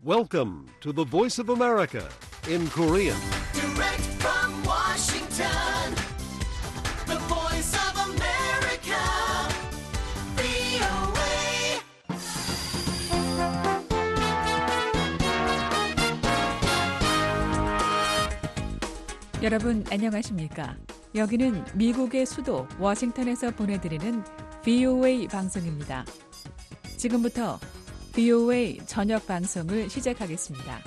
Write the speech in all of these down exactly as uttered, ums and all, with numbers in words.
Welcome to the Voice of America in Korean. Direct from Washington, the Voice of America, 브이오에이. 여러분 안녕하십니까? 여기는 미국의 수도 워싱턴에서 보내드리는 브이오에이 방송입니다. 지금부터 브이오에이 저녁 방송을 시작하겠습니다.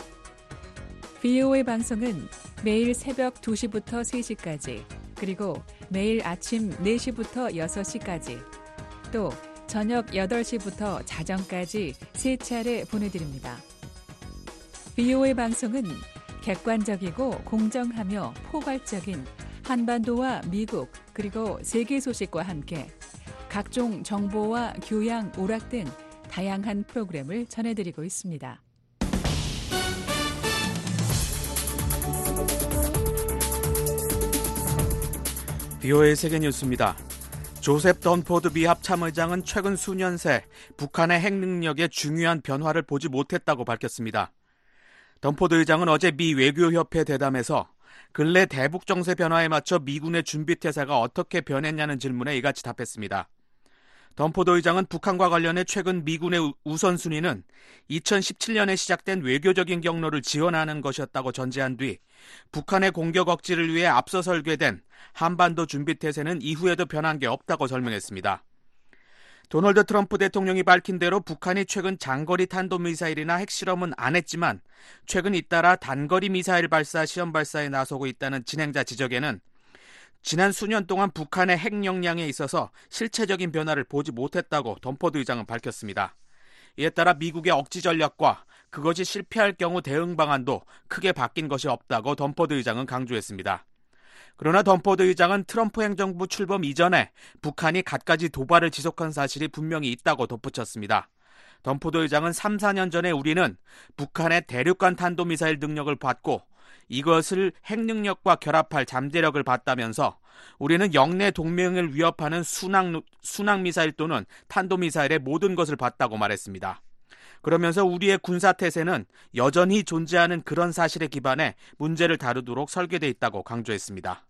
브이오에이 방송은 매일 새벽 두 시부터 세 시까지, 그리고 매일 아침 네 시부터 여섯 시까지, 또 저녁 여덟 시부터 자정까지 세 차례 보내드립니다. 브이오에이 방송은 객관적이고 공정하며 포괄적인 한반도와 미국 그리고 세계 소식과 함께 각종 정보와 교양, 오락 등 다양한 프로그램을 전해드리고 있습니다. 브이오에이 세계뉴스입니다. 조셉 던포드 미 합참의장은 최근 수년 새 북한의 핵 능력에 중요한 변화를 보지 못했다고 밝혔습니다. 던포드 의장은 어제 미 외교협회 대담에서 근래 대북 정세 변화에 맞춰 미군의 준비태세가 어떻게 변했냐는 질문에 이같이 답했습니다. 던포드 의장은 북한과 관련해 최근 미군의 우선순위는 이천십칠 년에 시작된 외교적인 경로를 지원하는 것이었다고 전제한 뒤 북한의 공격 억지를 위해 앞서 설계된 한반도 준비태세는 이후에도 변한 게 없다고 설명했습니다. 도널드 트럼프 대통령이 밝힌 대로 북한이 최근 장거리 탄도미사일이나 핵실험은 안 했지만 최근 잇따라 단거리 미사일 발사, 시험 발사에 나서고 있다는 진행자 지적에는 지난 수년 동안 북한의 핵 역량에 있어서 실체적인 변화를 보지 못했다고 던포드 의장은 밝혔습니다. 이에 따라 미국의 억지 전략과 그것이 실패할 경우 대응 방안도 크게 바뀐 것이 없다고 던포드 의장은 강조했습니다. 그러나 던포드 의장은 트럼프 행정부 출범 이전에 북한이 갖가지 도발을 지속한 사실이 분명히 있다고 덧붙였습니다. 던포드 의장은 삼, 사 년 전에 우리는 북한의 대륙간 탄도미사일 능력을 받고 이것을 핵 능력과 결합할 잠재력을 봤다면서 우리는 영내 동맹을 위협하는 순항, 순항미사일 또는 탄도미사일의 모든 것을 봤다고 말했습니다. 그러면서 우리의 군사태세는 여전히 존재하는 그런 사실에 기반해 문제를 다루도록 설계되어 있다고 강조했습니다.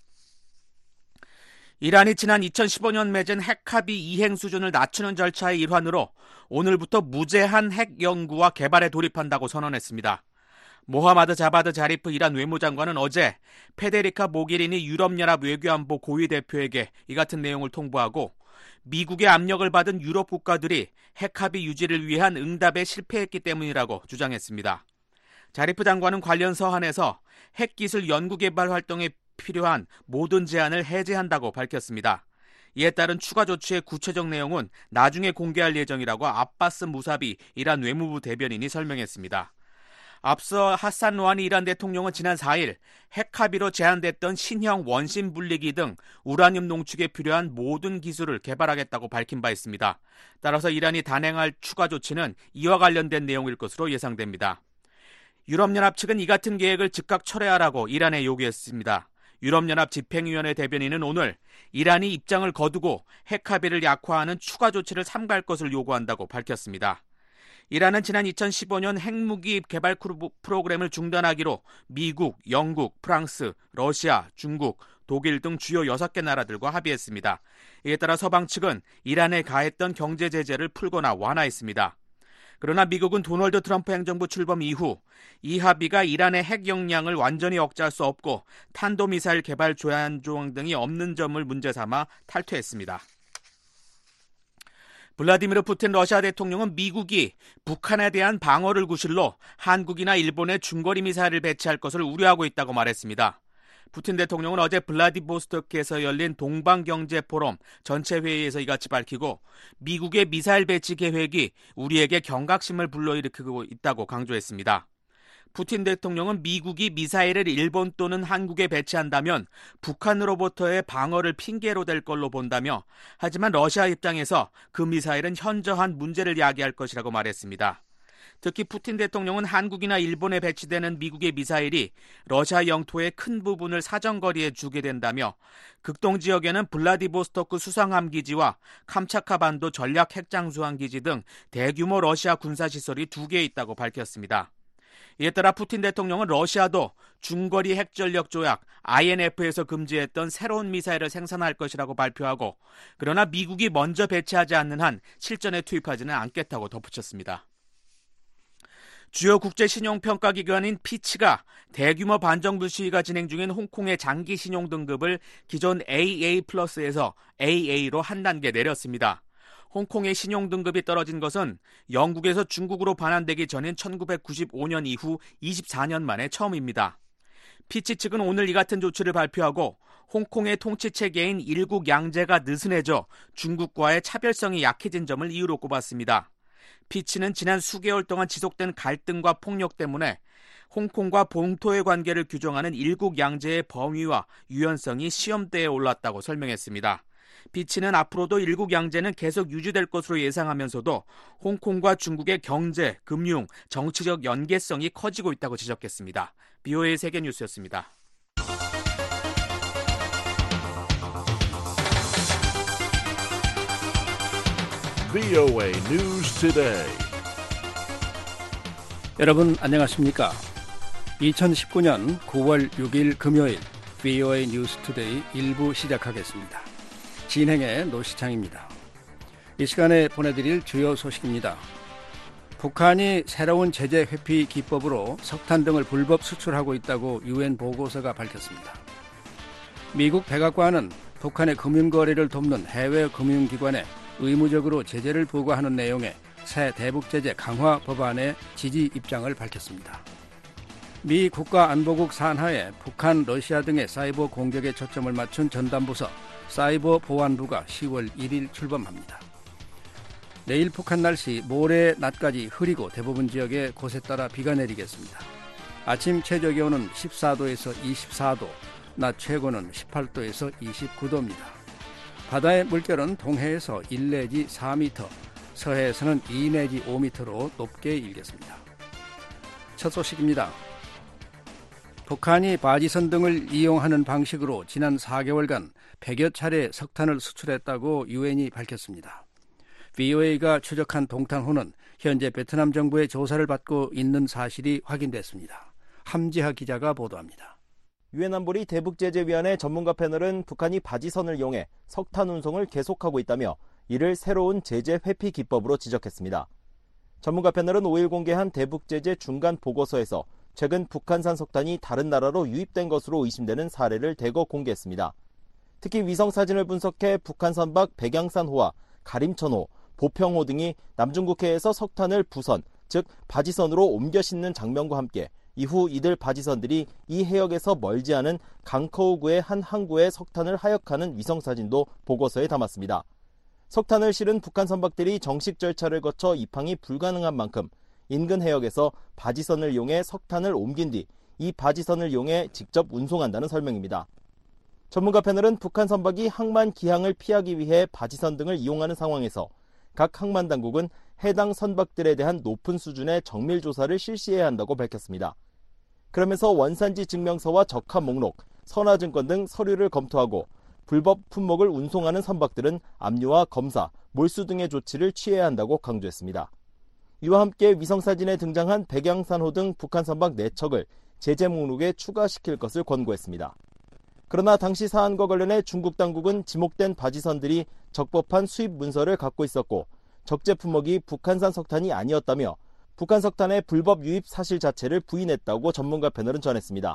이란이 지난 이천십오 년 맺은 핵합의 이행 수준을 낮추는 절차의 일환으로 오늘부터 무제한 핵 연구와 개발에 돌입한다고 선언했습니다. 모하마드 자바드 자리프 이란 외무장관은 어제 페데리카 모게리니 유럽연합 외교안보 고위 대표에게 이 같은 내용을 통보하고 미국의 압력을 받은 유럽 국가들이 핵합의 유지를 위한 응답에 실패했기 때문이라고 주장했습니다. 자리프 장관은 관련 서한에서 핵기술 연구개발 활동에 필요한 모든 제한을 해제한다고 밝혔습니다. 이에 따른 추가 조치의 구체적 내용은 나중에 공개할 예정이라고 아바스 무사비 이란 외무부 대변인이 설명했습니다. 앞서 하산 로하니 이란 대통령은 지난 사 일 핵합의로 제한됐던 신형 원심 분리기 등 우라늄 농축에 필요한 모든 기술을 개발하겠다고 밝힌 바 있습니다. 따라서 이란이 단행할 추가 조치는 이와 관련된 내용일 것으로 예상됩니다. 유럽연합 측은 이 같은 계획을 즉각 철회하라고 이란에 요구했습니다. 유럽연합 집행위원회 대변인은 오늘 이란이 입장을 거두고 핵합의를 약화하는 추가 조치를 삼가할 것을 요구한다고 밝혔습니다. 이란은 지난 이천십오 년 핵무기 개발 프로그램을 중단하기로 미국, 영국, 프랑스, 러시아, 중국, 독일 등 주요 여섯 개 나라들과 합의했습니다. 이에 따라 서방 측은 이란에 가했던 경제 제재를 풀거나 완화했습니다. 그러나 미국은 도널드 트럼프 행정부 출범 이후 이 합의가 이란의 핵 역량을 완전히 억제할 수 없고 탄도미사일 개발 제한 조항 등이 없는 점을 문제 삼아 탈퇴했습니다. 블라디미르 푸틴 러시아 대통령은 미국이 북한에 대한 방어를 구실로 한국이나 일본에 중거리 미사일을 배치할 것을 우려하고 있다고 말했습니다. 푸틴 대통령은 어제 블라디보스토크에서 열린 동방경제포럼 전체 회의에서 이같이 밝히고 미국의 미사일 배치 계획이 우리에게 경각심을 불러일으키고 있다고 강조했습니다. 푸틴 대통령은 미국이 미사일을 일본 또는 한국에 배치한다면 북한으로부터의 방어를 핑계로 댈 걸로 본다며 하지만 러시아 입장에서 그 미사일은 현저한 문제를 야기할 것이라고 말했습니다. 특히 푸틴 대통령은 한국이나 일본에 배치되는 미국의 미사일이 러시아 영토의 큰 부분을 사정거리에 주게 된다며 극동 지역에는 블라디보스토크 수상함기지와 캄차카반도 전략 핵장수함기지 등 대규모 러시아 군사시설이 두 개 있다고 밝혔습니다. 이에 따라 푸틴 대통령은 러시아도 중거리 핵전력 조약 아이엔에프에서 금지했던 새로운 미사일을 생산할 것이라고 발표하고 그러나 미국이 먼저 배치하지 않는 한 실전에 투입하지는 않겠다고 덧붙였습니다. 주요 국제 신용평가 기관인 피치가 대규모 반정부 시위가 진행 중인 홍콩의 장기 신용 등급을 기존 에이에이 플러스에서 에이에이로 한 단계 내렸습니다. 홍콩의 신용 등급이 떨어진 것은 영국에서 중국으로 반환되기 전인 천구백구십오 년 이후 이십사 년 만에 처음입니다. 피치 측은 오늘 이 같은 조치를 발표하고 홍콩의 통치 체계인 일국 양제가 느슨해져 중국과의 차별성이 약해진 점을 이유로 꼽았습니다. 피치는 지난 수개월 동안 지속된 갈등과 폭력 때문에 홍콩과 본토의 관계를 규정하는 일국 양제의 범위와 유연성이 시험대에 올랐다고 설명했습니다. 피치는 앞으로도 일국 양제는 계속 유지될 것으로 예상하면서도 홍콩과 중국의 경제, 금융, 정치적 연계성이 커지고 있다고 지적했습니다. 비오에이 세계뉴스였습니다. 비오에이 News Today. 여러분 안녕하십니까? 이천십구 년 구월 육일 금요일 비오에이 뉴스 투데이 일 부 시작하겠습니다. 진행의 노시창입니다. 이 시간에 보내드릴 주요 소식입니다. 북한이 새로운 제재 회피 기법으로 석탄 등을 불법 수출하고 있다고 유엔 보고서가 밝혔습니다. 미국 백악관은 북한의 금융거래를 돕는 해외 금융기관에 의무적으로 제재를 부과하는 내용의 새 대북제재 강화 법안에 지지 입장을 밝혔습니다. 미 국가안보국 산하에 북한, 러시아 등의 사이버 공격에 초점을 맞춘 전담부서 사이버 보안부가 시월 일일 출범합니다. 내일 북한 날씨 모레 낮까지 흐리고 대부분 지역에 곳에 따라 비가 내리겠습니다. 아침 최저기온은 십사 도에서 이십사 도, 낮 최고는 십팔 도에서 이십구 도입니다. 바다의 물결은 동해에서 일 내지 사 미터, 서해에서는 이 내지 오 미터로 높게 일겠습니다. 첫 소식입니다. 북한이 바지선 등을 이용하는 방식으로 지난 사 개월간 백여 차례 석탄을 수출했다고 유엔이 밝혔습니다. 비오에이가 추적한 동탄호는 현재 베트남 정부의 조사를 받고 있는 사실이 확인됐습니다. 함지하 기자가 보도합니다. 유엔 안보리 대북제재위원회 전문가 패널은 북한이 바지선을 이용해 석탄 운송을 계속하고 있다며 이를 새로운 제재 회피 기법으로 지적했습니다. 전문가 패널은 오일 공개한 대북제재 중간 보고서에서 최근 북한산 석탄이 다른 나라로 유입된 것으로 의심되는 사례를 대거 공개했습니다. 특히 위성사진을 분석해 북한 선박 백양산호와 가림천호, 보평호 등이 남중국해에서 석탄을 부선, 즉 바지선으로 옮겨 싣는 장면과 함께 이후 이들 바지선들이 이 해역에서 멀지 않은 강커우구의 한 항구에 석탄을 하역하는 위성사진도 보고서에 담았습니다. 석탄을 실은 북한 선박들이 정식 절차를 거쳐 입항이 불가능한 만큼 인근 해역에서 바지선을 이용해 석탄을 옮긴 뒤 이 바지선을 이용해 직접 운송한다는 설명입니다. 전문가 패널은 북한 선박이 항만 기항을 피하기 위해 바지선 등을 이용하는 상황에서 각 항만 당국은 해당 선박들에 대한 높은 수준의 정밀 조사를 실시해야 한다고 밝혔습니다. 그러면서 원산지 증명서와 적합 목록, 선화증권 등 서류를 검토하고 불법 품목을 운송하는 선박들은 압류와 검사, 몰수 등의 조치를 취해야 한다고 강조했습니다. 이와 함께 위성사진에 등장한 백양산호 등 북한 선박 네 척을 제재 목록에 추가시킬 것을 권고했습니다. 그러나 당시 사안과 관련해 중국 당국은 지목된 바지선들이 적법한 수입 문서를 갖고 있었고 적재 품목이 북한산 석탄이 아니었다며 북한 석탄의 불법 유입 사실 자체를 부인했다고 전문가 패널은 전했습니다.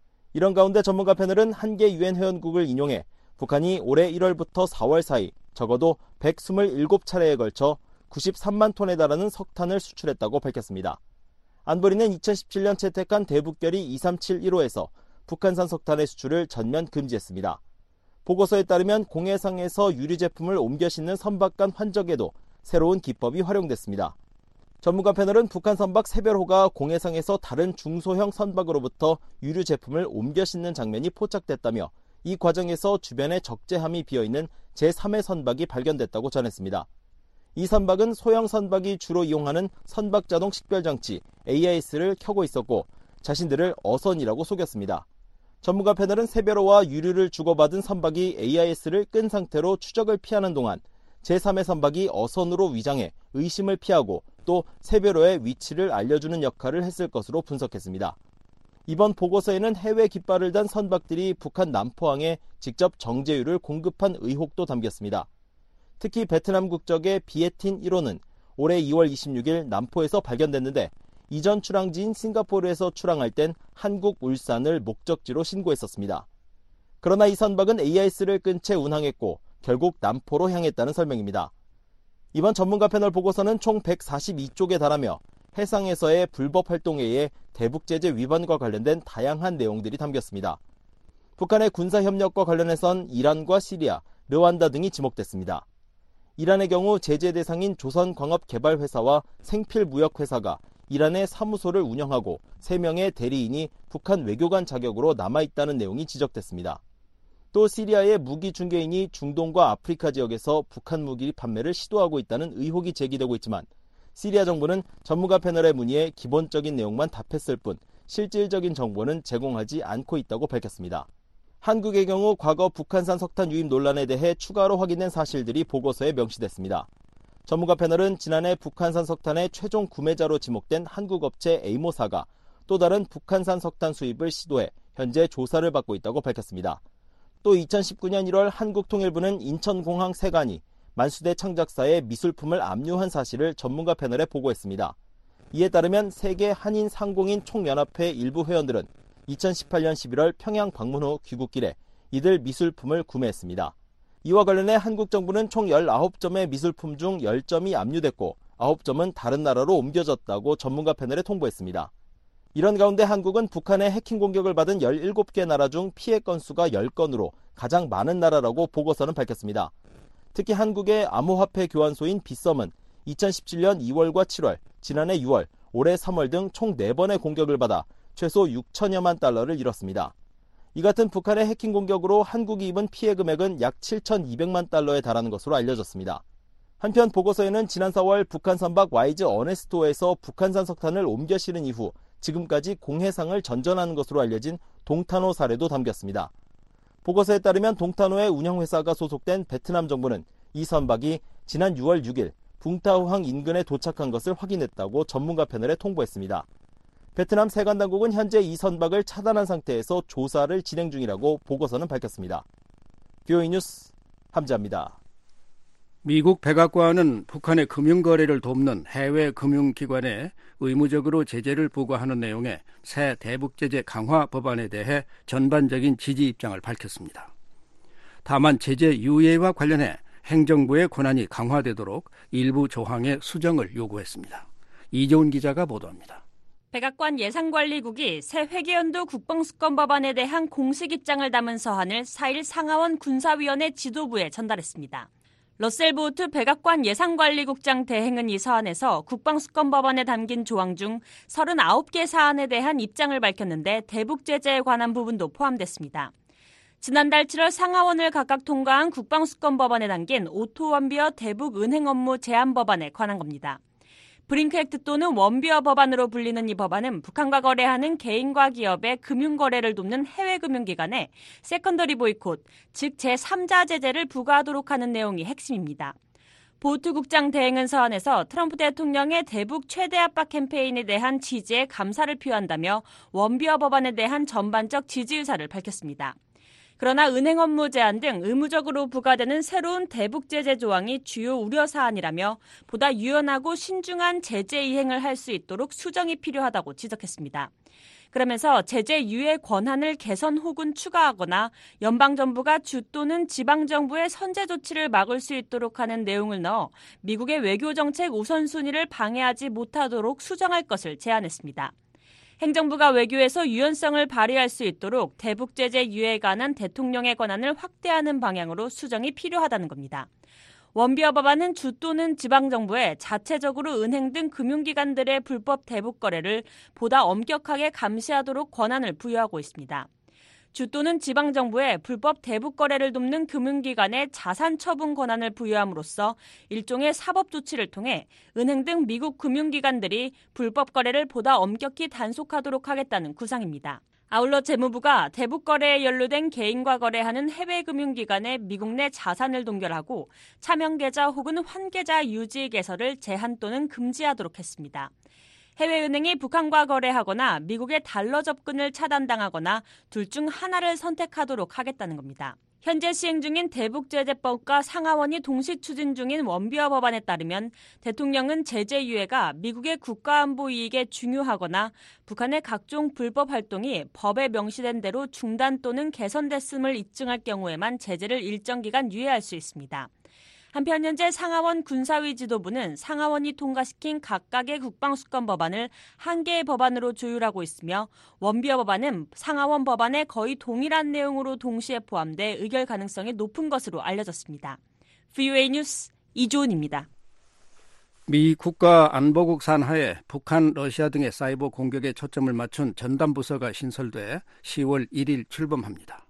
이런 가운데 전문가 패널은 한 개 유엔 회원국을 인용해 북한이 올해 일월부터 사월 사이 적어도 백이십칠 차례에 걸쳐 구십삼만 톤에 달하는 석탄을 수출했다고 밝혔습니다. 안보리는 이천십칠 년 채택한 대북결의 이삼칠일호에서 북한산 석탄의 수출을 전면 금지했습니다. 보고서에 따르면 공해상에서 유류 제품을 옮겨 싣는 선박 간 환적에도 새로운 기법이 활용됐습니다. 전문가 패널은 북한 선박 새별호가 공해상에서 다른 중소형 선박으로부터 유류 제품을 옮겨 싣는 장면이 포착됐다며 이 과정에서 주변에 적재함이 비어있는 제삼 회 선박이 발견됐다고 전했습니다. 이 선박은 소형 선박이 주로 이용하는 선박자동 식별장치 에이아이에스를 켜고 있었고 자신들을 어선이라고 속였습니다. 전문가 패널은 세배로와 유류를 주고받은 선박이 에이아이에스를 끈 상태로 추적을 피하는 동안 제삼의 선박이 어선으로 위장해 의심을 피하고 또 세배로의 위치를 알려주는 역할을 했을 것으로 분석했습니다. 이번 보고서에는 해외 깃발을 단 선박들이 북한 남포항에 직접 정제유를 공급한 의혹도 담겼습니다. 특히 베트남 국적의 비에틴 일 호는 올해 이월 이십육일 남포에서 발견됐는데 이전 출항지인 싱가포르에서 출항할 땐 한국 울산을 목적지로 신고했었습니다. 그러나 이 선박은 에이아이에스를 끈 채 운항했고 결국 남포로 향했다는 설명입니다. 이번 전문가 패널 보고서는 총 백사십이 쪽에 달하며 해상에서의 불법 활동에 의해 대북제재 위반과 관련된 다양한 내용들이 담겼습니다. 북한의 군사협력과 관련해선 이란과 시리아, 르완다 등이 지목됐습니다. 이란의 경우 제재 대상인 조선광업개발회사와 생필무역회사가 이란의 사무소를 운영하고 세 명의 대리인이 북한 외교관 자격으로 남아있다는 내용이 지적됐습니다. 또 시리아의 무기 중개인이 중동과 아프리카 지역에서 북한 무기 판매를 시도하고 있다는 의혹이 제기되고 있지만 시리아 정부는 전문가 패널의 문의에 기본적인 내용만 답했을 뿐 실질적인 정보는 제공하지 않고 있다고 밝혔습니다. 한국의 경우 과거 북한산 석탄 유입 논란에 대해 추가로 확인된 사실들이 보고서에 명시됐습니다. 전문가 패널은 지난해 북한산 석탄의 최종 구매자로 지목된 한국 업체 에이모사가 또 다른 북한산 석탄 수입을 시도해 현재 조사를 받고 있다고 밝혔습니다. 또 이천십구년 일월 한국통일부는 인천공항 세관이 만수대 창작사의 미술품을 압류한 사실을 전문가 패널에 보고했습니다. 이에 따르면 세계 한인 상공인 총연합회 일부 회원들은 이천십팔년 십일월 평양 방문 후 귀국길에 이들 미술품을 구매했습니다. 이와 관련해 한국 정부는 총 열아홉 점의 미술품 중 열 점이 압류됐고 아홉 점은 다른 나라로 옮겨졌다고 전문가 패널에 통보했습니다. 이런 가운데 한국은 북한의 해킹 공격을 받은 열일곱 개 나라 중 피해 건수가 열 건으로 가장 많은 나라라고 보고서는 밝혔습니다. 특히 한국의 암호화폐 교환소인 빗썸은 이천십칠년 이월과 칠월, 지난해 유월, 올해 삼월 등 총 네 번의 공격을 받아 최소 육천여만 달러를 잃었습니다. 이 같은 북한의 해킹 공격으로 한국이 입은 피해 금액은 약 칠천이백만 달러에 달하는 것으로 알려졌습니다. 한편 보고서에는 지난 사월 북한 선박 와이즈 어네스토에서 북한산 석탄을 옮겨 실은 이후 지금까지 공해상을 전전하는 것으로 알려진 동탄호 사례도 담겼습니다. 보고서에 따르면 동탄호의 운영회사가 소속된 베트남 정부는 이 선박이 지난 유월 육일 붕타오항 인근에 도착한 것을 확인했다고 전문가 패널에 통보했습니다. 베트남 세관 당국은 현재 이 선박을 차단한 상태에서 조사를 진행 중이라고 보고서는 밝혔습니다. 비오이 뉴스 함지아입니다. 미국 백악관은 북한의 금융거래를 돕는 해외 금융기관에 의무적으로 제재를 부과하는 내용의 새 대북제재 강화 법안에 대해 전반적인 지지 입장을 밝혔습니다. 다만 제재 유예와 관련해 행정부의 권한이 강화되도록 일부 조항의 수정을 요구했습니다. 이재훈 기자가 보도합니다. 백악관 예산관리국이 새 회계연도 국방수권 법안에 대한 공식 입장을 담은 서한을 사일 상하원 군사위원회 지도부에 전달했습니다. 러셀 보우트 백악관 예산관리국장 대행은 이 서한에서 국방수권 법안에 담긴 조항 중 서른아홉 개 사안에 대한 입장을 밝혔는데 대북 제재에 관한 부분도 포함됐습니다. 지난달 칠월 상하원을 각각 통과한 국방수권 법안에 담긴 오토 원비어 대북 은행 업무 제한 법안에 관한 겁니다. 브링크 액트 또는 원비어 법안으로 불리는 이 법안은 북한과 거래하는 개인과 기업의 금융거래를 돕는 해외 금융기관에 세컨더리 보이콧, 즉 제삼자 제재를 부과하도록 하는 내용이 핵심입니다. 보우트 국장 대행은 서한에서 트럼프 대통령의 대북 최대 압박 캠페인에 대한 지지에 감사를 표한다며 원비어 법안에 대한 전반적 지지 의사를 밝혔습니다. 그러나 은행 업무 제한 등 의무적으로 부과되는 새로운 대북 제재 조항이 주요 우려 사안이라며 보다 유연하고 신중한 제재 이행을 할 수 있도록 수정이 필요하다고 지적했습니다. 그러면서 제재 유예 권한을 개선 혹은 추가하거나 연방정부가 주 또는 지방정부의 선제 조치를 막을 수 있도록 하는 내용을 넣어 미국의 외교정책 우선순위를 방해하지 못하도록 수정할 것을 제안했습니다. 행정부가 외교에서 유연성을 발휘할 수 있도록 대북제재 유예에 관한 대통령의 권한을 확대하는 방향으로 수정이 필요하다는 겁니다. 원비어 법안은 주 또는 지방정부에 자체적으로 은행 등 금융기관들의 불법 대북 거래를 보다 엄격하게 감시하도록 권한을 부여하고 있습니다. 주 또는 지방정부에 불법 대북 거래를 돕는 금융기관에 자산 처분 권한을 부여함으로써 일종의 사법 조치를 통해 은행 등 미국 금융기관들이 불법 거래를 보다 엄격히 단속하도록 하겠다는 구상입니다. 아울러 재무부가 대북 거래에 연루된 개인과 거래하는 해외 금융기관에 미국 내 자산을 동결하고 차명 계좌 혹은 환계자 유지 개설을 제한 또는 금지하도록 했습니다. 해외은행이 북한과 거래하거나 미국의 달러 접근을 차단당하거나 둘 중 하나를 선택하도록 하겠다는 겁니다. 현재 시행 중인 대북제재법과 상하원이 동시 추진 중인 원비어 법안에 따르면 대통령은 제재 유예가 미국의 국가안보 이익에 중요하거나 북한의 각종 불법 활동이 법에 명시된 대로 중단 또는 개선됐음을 입증할 경우에만 제재를 일정 기간 유예할 수 있습니다. 한편 현재 상하원 군사위 지도부는 상하원이 통과시킨 각각의 국방수권 법안을 한 개의 법안으로 조율하고 있으며 원비어 법안은 상하원 법안에 거의 동일한 내용으로 동시에 포함돼 의결 가능성이 높은 것으로 알려졌습니다. 브이오에이 뉴스 이주은입니다. 미 국가안보국 산하에 북한, 러시아 등의 사이버 공격에 초점을 맞춘 전담부서가 신설돼 시월 일일 출범합니다.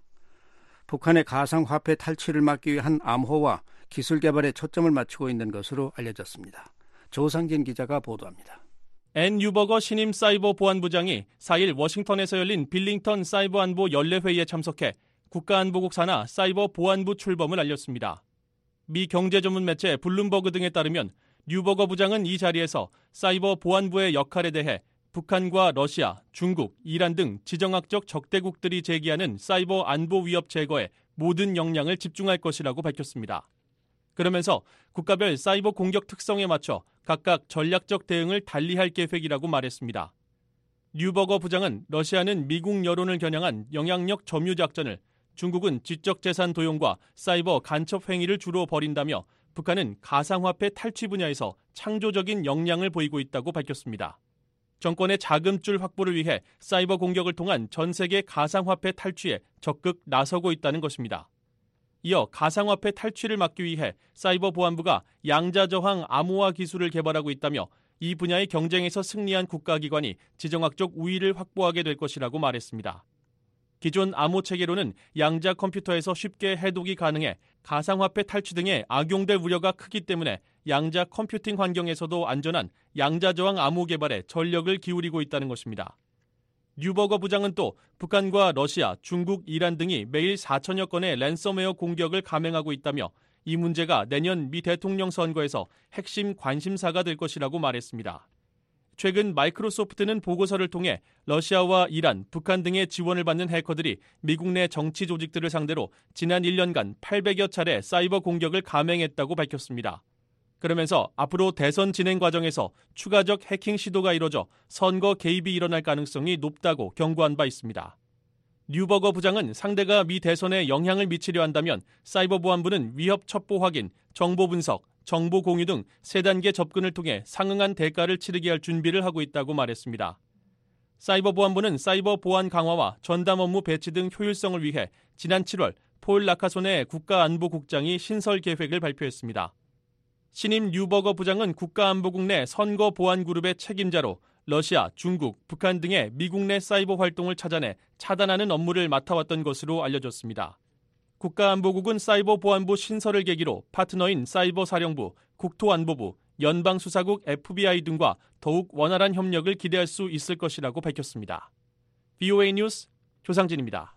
북한의 가상화폐 탈취를 막기 위한 암호와 기술 개발에 초점을 맞추고 있는 것으로 알려졌습니다. 조상진 기자가 보도합니다. 앤 유버거 신임 사이버 보안부장이 사일 워싱턴에서 열린 빌링턴 사이버 안보 연례회의에 참석해 국가안보국 산하 사이버 보안부 출범을 알렸습니다. 미 경제 전문 매체 블룸버그 등에 따르면 유버거 부장은 이 자리에서 사이버 보안부의 역할에 대해 북한과 러시아, 중국, 이란 등 지정학적 적대국들이 제기하는 사이버 안보 위협 제거에 모든 역량을 집중할 것이라고 밝혔습니다. 그러면서 국가별 사이버 공격 특성에 맞춰 각각 전략적 대응을 달리할 계획이라고 말했습니다. 뉴버거 부장은 러시아는 미국 여론을 겨냥한 영향력 점유 작전을, 중국은 지적 재산 도용과 사이버 간첩 행위를 주로 벌인다며 북한은 가상화폐 탈취 분야에서 창조적인 역량을 보이고 있다고 밝혔습니다. 정권의 자금줄 확보를 위해 사이버 공격을 통한 전 세계 가상화폐 탈취에 적극 나서고 있다는 것입니다. 이어 가상화폐 탈취를 막기 위해 사이버 보안부가 양자저항 암호화 기술을 개발하고 있다며 이 분야의 경쟁에서 승리한 국가기관이 지정학적 우위를 확보하게 될 것이라고 말했습니다. 기존 암호 체계로는 양자 컴퓨터에서 쉽게 해독이 가능해 가상화폐 탈취 등에 악용될 우려가 크기 때문에 양자 컴퓨팅 환경에서도 안전한 양자저항 암호 개발에 전력을 기울이고 있다는 것입니다. 뉴버거 부장은 또 북한과 러시아, 중국, 이란 등이 매일 사천여 건의 랜섬웨어 공격을 감행하고 있다며 이 문제가 내년 미 대통령 선거에서 핵심 관심사가 될 것이라고 말했습니다. 최근 마이크로소프트는 보고서를 통해 러시아와 이란, 북한 등의 지원을 받는 해커들이 미국 내 정치 조직들을 상대로 지난 일 년간 팔백여 차례 사이버 공격을 감행했다고 밝혔습니다. 그러면서 앞으로 대선 진행 과정에서 추가적 해킹 시도가 이뤄져 선거 개입이 일어날 가능성이 높다고 경고한 바 있습니다. 뉴버거 부장은 상대가 미 대선에 영향을 미치려 한다면 사이버 보안부는 위협 첩보 확인, 정보 분석, 정보 공유 등 세 단계 접근을 통해 상응한 대가를 치르게 할 준비를 하고 있다고 말했습니다. 사이버 보안부는 사이버 보안 강화와 전담 업무 배치 등 효율성을 위해 지난 칠월 폴 라카소네 국가안보국장이 신설 계획을 발표했습니다. 신임 뉴버거 부장은 국가안보국 내 선거 보안 그룹의 책임자로 러시아, 중국, 북한 등의 미국 내 사이버 활동을 찾아내 차단하는 업무를 맡아왔던 것으로 알려졌습니다. 국가안보국은 사이버 보안부 신설을 계기로 파트너인 사이버사령부, 국토안보부, 연방수사국 에프비아이 등과 더욱 원활한 협력을 기대할 수 있을 것이라고 밝혔습니다. 브이오에이 뉴스 조상진입니다.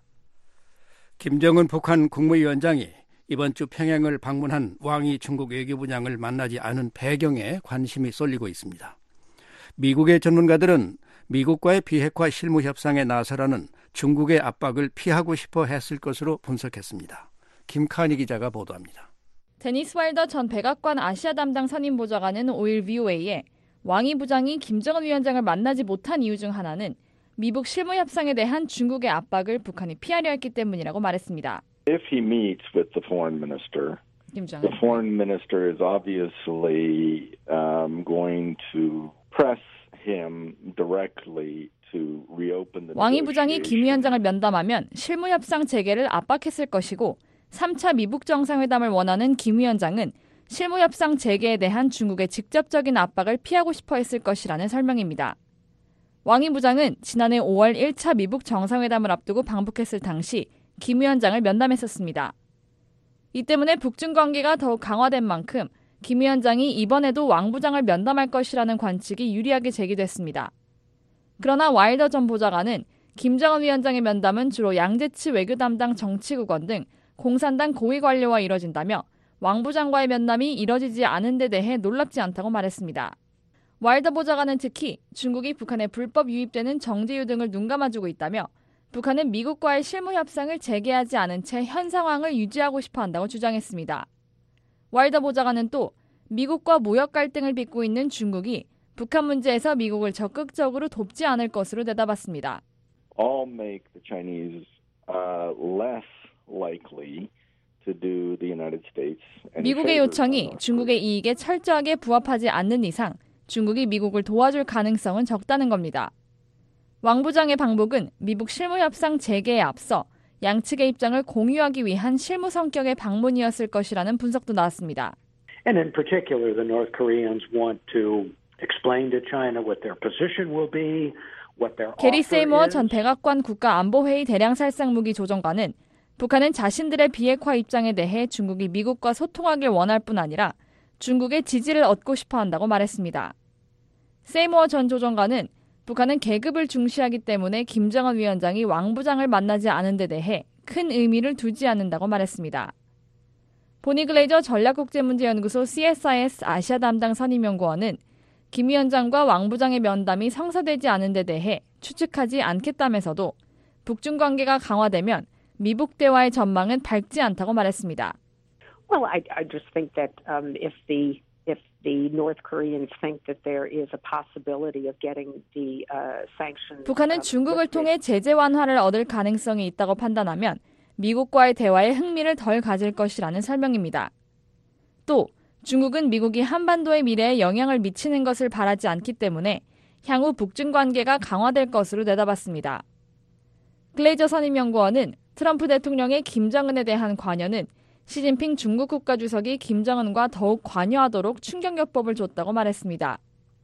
김정은 북한 국무위원장이 이번 주 평양을 방문한 왕이 중국 외교부장을 만나지 않은 배경에 관심이 쏠리고 있습니다. 미국의 전문가들은 미국과의 비핵화 실무 협상에 나서라는 중국의 압박을 피하고 싶어 했을 것으로 분석했습니다. 김카니 기자가 보도합니다. 데니스 와일더 전 백악관 아시아 담당 선임보좌관은 오일 브이오에이에 왕이 부장이 김정은 위원장을 만나지 못한 이유 중 하나는 미북 실무 협상에 대한 중국의 압박을 북한이 피하려 했기 때문이라고 말했습니다. If he meets with the foreign minister, the foreign minister is obviously um, going to press him directly to reopen the 왕이 부장이 김 위원장을 면담하면 실무 협상 재개를 압박했을 것이고 삼 차 미북 정상회담을 원하는 김 위원장은 실무 협상 재개에 대한 중국의 직접적인 압박을 피하고 싶어 했을 것이라는 설명입니다. 왕이 부장은 지난해 오월 일 차 미북 정상회담을 앞두고 방북했을 당시 김 위원장을 면담했었습니다. 이 때문에 북중 관계가 더욱 강화된 만큼 김 위원장이 이번에도 왕 부장을 면담할 것이라는 관측이 유리하게 제기됐습니다. 그러나 와일더 전 보좌관은 김정은 위원장의 면담은 주로 양재치 외교 담당 정치국원 등 공산당 고위 관료와 이뤄진다며 왕 부장과의 면담이 이뤄지지 않은 데 대해 놀랍지 않다고 말했습니다. 와일더 보좌관은 특히 중국이 북한에 불법 유입되는 정제유 등을 눈감아주고 있다며 북한은 미국과의 실무 협상을 재개하지 않은 채 현 상황을 유지하고 싶어 한다고 주장했습니다. 와일더 보좌관은 또 미국과 무역 갈등을 빚고 있는 중국이 북한 문제에서 미국을 적극적으로 돕지 않을 것으로 내다봤습니다. All make the Chinese uh, less likely to do the United States. 미국의 요청이 중국의 이익에 철저하게 부합하지 않는 이상 중국이 미국을 도와줄 가능성은 적다는 겁니다. 왕 부장의 방북은 미북 실무협상 재개에 앞서 양측의 입장을 공유하기 위한 실무 성격의 방문이었을 것이라는 분석도 나왔습니다. And in particular, the North Koreans want to explain to China what their position will be, what their offer 게리 세이모어 is. 전 백악관 국가안보회의 대량살상무기 조정관은 북한은 자신들의 비핵화 입장에 대해 중국이 미국과 소통하길 원할 뿐 아니라 중국의 지지를 얻고 싶어 한다고 말했습니다. 세이모어 전 조정관은 북한은 계급을 중시하기 때문에 김정은 위원장이 왕 부장을 만나지 않은 데 대해 큰 의미를 두지 않는다고 말했습니다. 보니 글레이저 전략국제문제연구소 씨에스아이에스 아시아 담당 선임연구원은 김 위원장과 왕 부장의 면담이 성사되지 않은 데 대해 추측하지 않겠다면서도 북중 관계가 강화되면 미북 대화의 전망은 밝지 않다고 말했습니다. Well, I, I just think that um, if the if the North Koreans think that there is a possibility of getting the uh, sanctions. 북한은 중국을 통해 제재 완화를 얻을 가능성이 있다고 판단하면 미국과의 대화에 흥미를 덜 가질 것이라는 설명입니다. 또 중국은 미국이 한반도의 미래에 영향을 미치는 것을 바라지 않기 때문에 향후 북중 관계가 강화될 것으로 내다봤습니다. 글레이저 선임연구원은 트럼프 대통령의 김정은에 대한 관여는 시진핑 중국 국가주석이 김정은과 더욱 관여하도록 충격요법을 줬다고 말했습니다.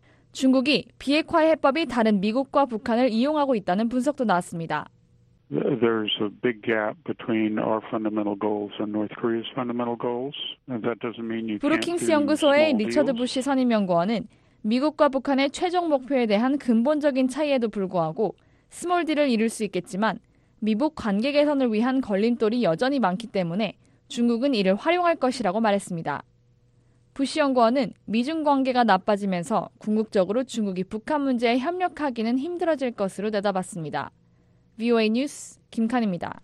중국이 비핵화 해법이 다른 미국과 북한을 이용하고 있다는 분석도 나왔습니다. There's a big gap between our fundamental goals and North Korea's fundamental goals. And that doesn't mean you can't do 브루킹스 연구소의 small 리처드 deals. 부시 선임연구원은 미국과 북한의 최종 목표에 대한 근본적인 차이에도 불구하고 스몰 딜을 이룰 수 있겠지만 미북 관계 개선을 위한 걸림돌이 여전히 많기 때문에 중국은 이를 활용할 것이라고 말했습니다. 부시 연구원은 미중 관계가 나빠지면서 궁극적으로 중국이 북한 문제에 협력하기는 힘들어질 것으로 내다봤습니다. 브이오에이 뉴스 김칸입니다.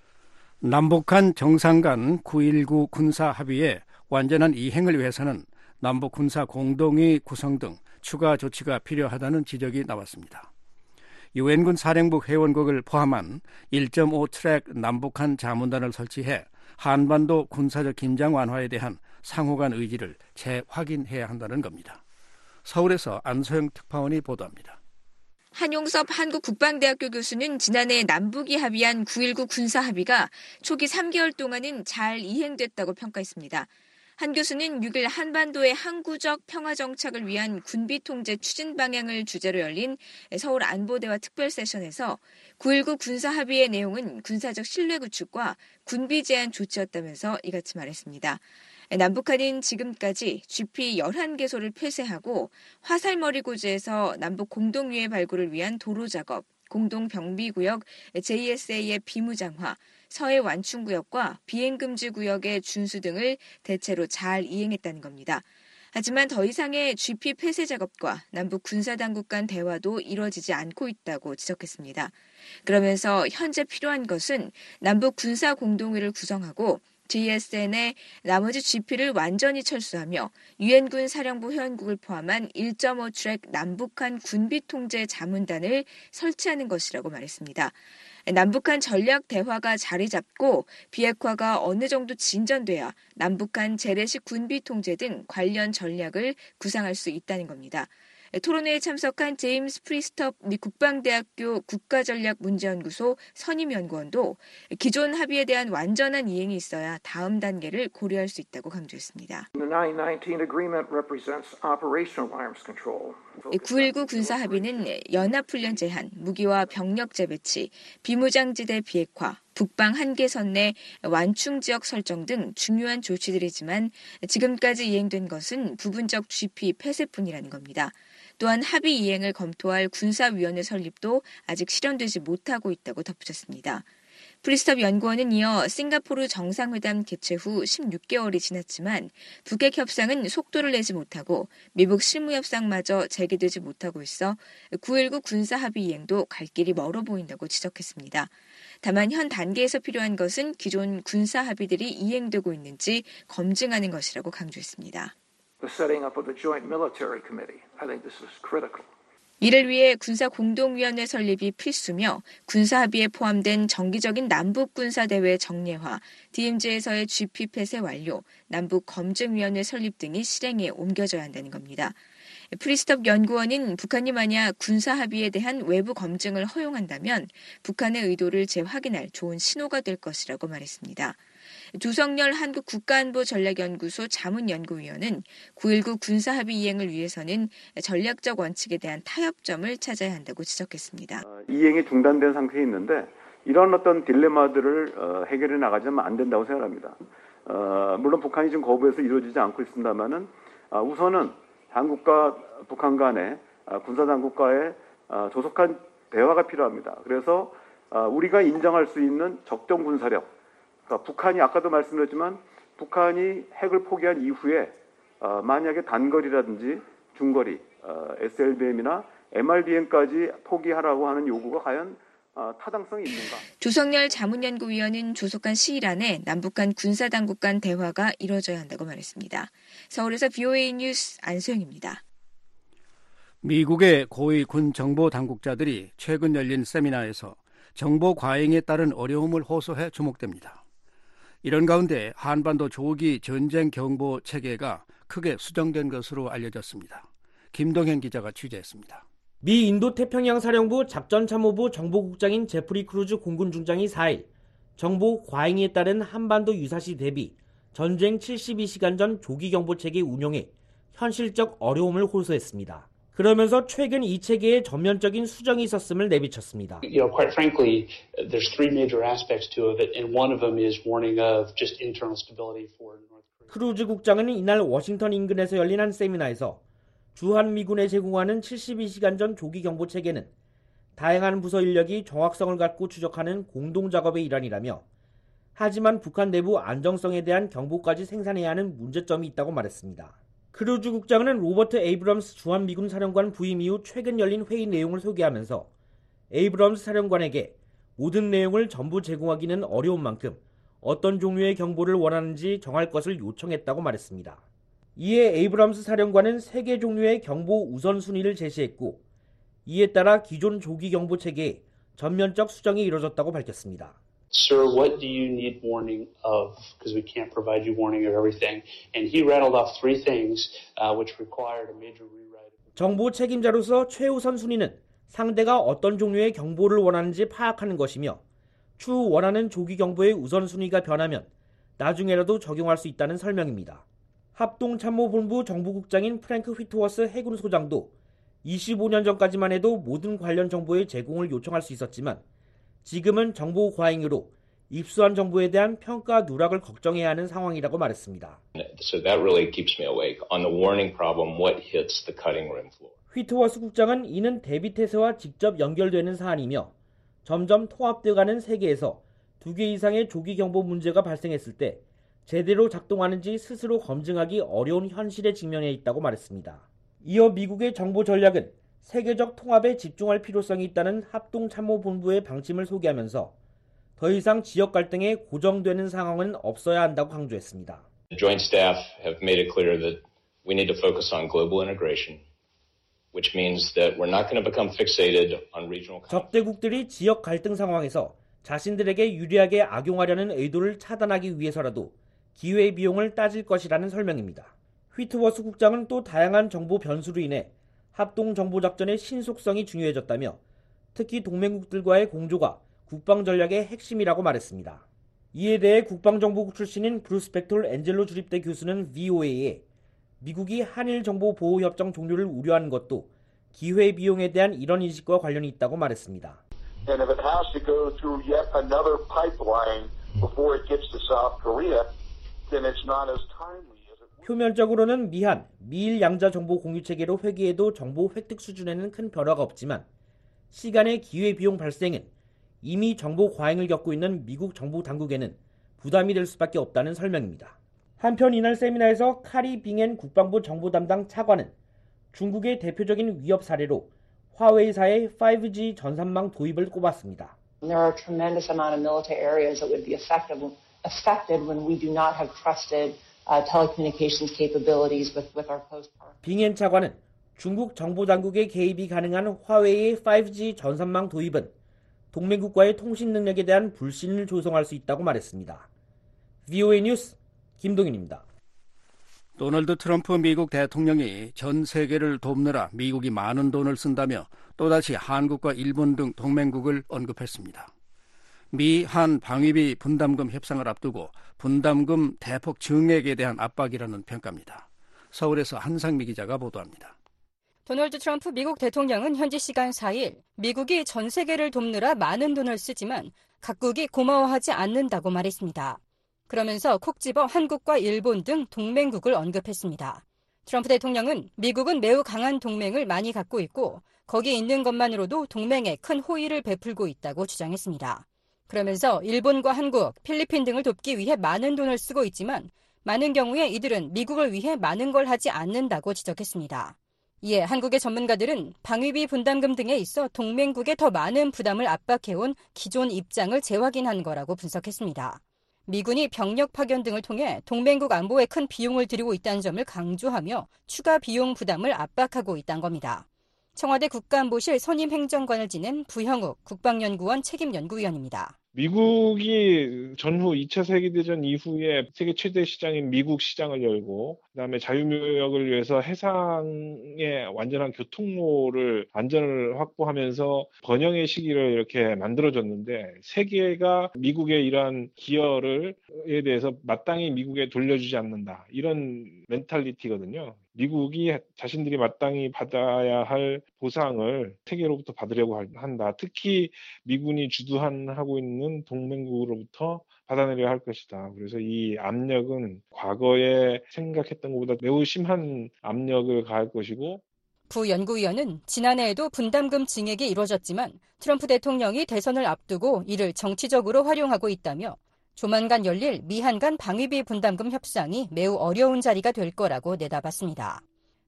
남북한 정상 간 구일구 군사 합의의 완전한 이행을 위해서는 남북 군사 공동의 구성 등 추가 조치가 필요하다는 지적이 나왔습니다. 유엔군 사령부 회원국을 포함한 일 점 오 트랙 남북한 자문단을 설치해 한반도 군사적 긴장 완화에 대한 상호간 의지를 재확인해야 한다는 겁니다. 서울에서 안소영 특파원이 보도합니다. 한용섭 한국국방대학교 교수는 지난해 남북이 합의한 구일구 군사합의가 초기 삼 개월 동안은 잘 이행됐다고 평가했습니다. 한 교수는 육 일 한반도의 항구적 평화 정착을 위한 군비 통제 추진 방향을 주제로 열린 서울 안보대화 특별 세션에서 구일구 군사 합의의 내용은 군사적 신뢰 구축과 군비 제한 조치였다면서 이같이 말했습니다. 남북한은 지금까지 지피 열한 개소를 폐쇄하고 화살머리 고지에서 남북 공동유해 발굴을 위한 도로 작업, 공동병비구역 제이에스에이의 비무장화, 서해 완충구역과 비행금지구역의 준수 등을 대체로 잘 이행했다는 겁니다. 하지만 더 이상의 지피 폐쇄 작업과 남북 군사당국 간 대화도 이뤄지지 않고 있다고 지적했습니다. 그러면서 현재 필요한 것은 남북 군사 공동회를 구성하고 제이에스엔의 나머지 지피를 완전히 철수하며 유엔군 사령부 회원국을 포함한 일 점 오 트랙 남북한 군비 통제 자문단을 설치하는 것이라고 말했습니다. 남북한 전략 대화가 자리 잡고 비핵화가 어느 정도 진전돼야 남북한 재래식 군비 통제 등 관련 전략을 구상할 수 있다는 겁니다. 토론회에 참석한 제임스 프리스톱 미 국방대학교 국가전략문제연구소 선임연구원도 기존 합의에 대한 완전한 이행이 있어야 다음 단계를 고려할 수 있다고 강조했습니다. 구일구 군사합의는 연합훈련 제한, 무기와 병력 재배치, 비무장지대 비핵화, 북방 한계선 내 완충지역 설정 등 중요한 조치들이지만 지금까지 이행된 것은 부분적 지피 폐쇄뿐이라는 겁니다. 또한 합의 이행을 검토할 군사위원회 설립도 아직 실현되지 못하고 있다고 덧붙였습니다. 프리스톱 연구원은 이어 싱가포르 정상회담 개최 후 십육 개월이 지났지만 북핵 협상은 속도를 내지 못하고 미북 실무협상마저 재개되지 못하고 있어 구일구 군사합의 이행도 갈 길이 멀어 보인다고 지적했습니다. 다만 현 단계에서 필요한 것은 기존 군사합의들이 이행되고 있는지 검증하는 것이라고 강조했습니다. The setting up of the Joint Military Committee. I think this is critical. 이를 위해 군사공동위원회 설립이 필수며 군사합의에 포함된 정기적인 남북군사대회 정례화, 디엠지에서의 지피 폐쇄 완료, 남북검증위원회 설립 등이 실행에 옮겨져야 한다는 겁니다. 프리스톱 연구원은 북한이 만약 군사합의에 대한 외부 검증을 허용한다면 북한의 의도를 재확인할 좋은 신호가 될 것이라고 말했습니다. 조성열 한국국가안보전략연구소 자문연구위원은 구일구 군사합의 이행을 위해서는 전략적 원칙에 대한 타협점을 찾아야 한다고 지적했습니다. 이행이 중단된 상태에 있는데 이런 어떤 딜레마들을 해결해 나가자면 안 된다고 생각합니다. 물론 북한이 지금 거부해서 이루어지지 않고 있습니다만은 우선은 한국과 북한 간의 군사당국과의 조속한 대화가 필요합니다. 그래서 우리가 인정할 수 있는 적정 군사력, 그러니까 북한이 아까도 말씀드렸지만 북한이 핵을 포기한 이후에 어, 만약에 단거리라든지 중거리, 어, 에스엘비엠이나 엠알비엠까지 포기하라고 하는 요구가 과연 어, 타당성이 있는가? 조성열 자문연구위원은 조속한 시일 안에 남북 간 군사당국 간 대화가 이뤄져야 한다고 말했습니다. 서울에서 브이오에이 뉴스 안소영입니다. 미국의 고위 군 정보 당국자들이 최근 열린 세미나에서 정보 과잉에 따른 어려움을 호소해 주목됩니다. 이런 가운데 한반도 조기 전쟁 경보 체계가 크게 수정된 것으로 알려졌습니다. 김동현 기자가 취재했습니다. 미 인도태평양 사령부 작전참모부 정보국장인 제프리 크루즈 공군 중장이 사일 정보 과잉에 따른 한반도 유사시 대비 전쟁 칠십이 시간 전 조기 경보 체계 운용에 현실적 어려움을 호소했습니다. 그러면서 최근 이 체계에 전면적인 수정이 있었음을 내비쳤습니다. You know, quite frankly, there's three major aspects to it, and one of them is warning of just internal stability for North Korea. 크루즈 국장은 이날 워싱턴 인근에서 열린 한 세미나에서 주한미군에 제공하는 칠십이 시간 전 조기 경보 체계는 다양한 부서 인력이 정확성을 갖고 추적하는 공동 작업의 일환이라며 하지만 북한 내부 안정성에 대한 경보까지 생산해야 하는 문제점이 있다고 말했습니다. 크루즈 국장은 로버트 에이브럼스 주한미군 사령관 부임 이후 최근 열린 회의 내용을 소개하면서 에이브럼스 사령관에게 모든 내용을 전부 제공하기는 어려운 만큼 어떤 종류의 경보를 원하는지 정할 것을 요청했다고 말했습니다. 이에 에이브럼스 사령관은 세 개 종류의 경보 우선순위를 제시했고 이에 따라 기존 조기 경보 체계에 전면적 수정이 이뤄졌다고 밝혔습니다. Sir, what do you need warning of? Because we can't provide you warning of everything. And he rattled off three things uh, which required a major rewrite. 정보 책임자로서 최우선 순위는 상대가 어떤 종류의 경보를 원하는지 파악하는 것이며 추후 원하는 조기 경보의 우선순위가 변하면 나중에라도 적용할 수 있다는 설명입니다. 합동참모본부 정보국장인 프랭크 휘트워스 해군 소장도 이십오 년 전까지만 해도 모든 관련 정보의 제공을 요청할 수 있었지만 지금은 정보 과잉으로 입수한 정보에 대한 평가 누락을 걱정해야 하는 상황이라고 말했습니다. So that really keeps me awake on the warning problem. What hits the cutting room floor? 휘트워스 국장은 이는 대비 태세와 직접 연결되는 사안이며 점점 통합되어가는 세계에서 두 개 이상의 조기 경보 문제가 발생했을 때 제대로 작동하는지 스스로 검증하기 어려운 현실에 직면해 있다고 말했습니다. 이어 미국의 정보 전략은 세계적 통합에 집중할 필요성이 있다는 합동참모본부의 방침을 소개하면서 더 이상 지역 갈등에 고정되는 상황은 없어야 한다고 강조했습니다. The Joint Staff have made it clear that we need to focus on global integration, which means that we're not going to become fixated on regional. 적대국들이 지역 갈등 상황에서 자신들에게 유리하게 악용하려는 의도를 차단하기 위해서라도 기회 비용을 따질 것이라는 설명입니다. 휘트워스 국장은 또 다양한 정보 변수로 인해 합동정보작전의 신속성이 중요해졌다며 특히 동맹국들과의 공조가 국방전략의 핵심이라고 말했습니다. 이에 대해 국방정보국 출신인 브루스 벡톨 엔젤로 주립대 교수는 브이오에이에 미국이 한일정보보호협정 종료를 우려하는 것도 기회비용에 대한 이런 인식과 관련이 있다고 말했습니다. And if it has to go through yet another pipeline before it gets to South Korea, then it's not as timely as it would. 표면적으로는 미한, 미일 양자 정보 공유 체계로 회귀해도 정보 획득 수준에는 큰 변화가 없지만 시간의 기회비용 발생은 이미 정보 과잉을 겪고 있는 미국 정부 당국에는 부담이 될 수밖에 없다는 설명입니다. 한편 이날 세미나에서 카리 빙엔 국방부 정보 담당 차관은 중국의 대표적인 위협 사례로 화웨이사의 파이브지 전산망 도입을 꼽았습니다. There are a tremendous amount of military areas that would be affected, affected when we do not have trusted uh, telecommunications capabilities with, with our close partners. 빙엔 차관은 중국 정보 당국의 개입이 가능한 화웨이의 파이브지 전산망 도입은 동맹국과의 통신 능력에 대한 불신을 조성할 수 있다고 말했습니다. 브이오에이 뉴스 김동윤입니다. 도널드 트럼프 미국 대통령이 전 세계를 돕느라 미국이 많은 돈을 쓴다며 또다시 한국과 일본 등 동맹국을 언급했습니다. 미, 한 방위비 분담금 협상을 앞두고 분담금 대폭 증액에 대한 압박이라는 평가입니다. 서울에서 한상미 기자가 보도합니다. 도널드 트럼프 미국 대통령은 현지 시간 사 일 미국이 전 세계를 돕느라 많은 돈을 쓰지만 각국이 고마워하지 않는다고 말했습니다. 그러면서 콕 집어 한국과 일본 등 동맹국을 언급했습니다. 트럼프 대통령은 미국은 매우 강한 동맹을 많이 갖고 있고 거기 있는 것만으로도 동맹에 큰 호의를 베풀고 있다고 주장했습니다. 그러면서 일본과 한국, 필리핀 등을 돕기 위해 많은 돈을 쓰고 있지만 많은 경우에 이들은 미국을 위해 많은 걸 하지 않는다고 지적했습니다. 이에 한국의 전문가들은 방위비 분담금 등에 있어 동맹국에 더 많은 부담을 압박해온 기존 입장을 재확인한 거라고 분석했습니다. 미군이 병력 파견 등을 통해 동맹국 안보에 큰 비용을 들이고 있다는 점을 강조하며 추가 비용 부담을 압박하고 있다는 겁니다. 청와대 국가안보실 선임 행정관을 지낸 부형욱 국방연구원 책임연구위원입니다. 미국이 전후 이 차 세계대전 이후에 세계 최대 시장인 미국 시장을 열고 그다음에 자유무역을 위해서 해상의 완전한 교통로를 안전을 확보하면서 번영의 시기를 이렇게 만들어줬는데 세계가 미국의 이러한 기여를에 대해서 마땅히 미국에 돌려주지 않는다. 이런 멘탈리티거든요. 미국이 자신들이 마땅히 받아야 할 보상을 세계로부터 받으려고 한다. 특히 미군이 주도하고 있는 동맹국으로부터 받아내려야 할 것이다. 그래서 이 압력은 과거에 생각했던 것보다 매우 심한 압력을 가할 것이고 부 연구위원은 지난해에도 분담금 증액이 이루어졌지만 트럼프 대통령이 대선을 앞두고 이를 정치적으로 활용하고 있다며 조만간 열릴 미한 간 방위비 분담금 협상이 매우 어려운 자리가 될 거라고 내다봤습니다.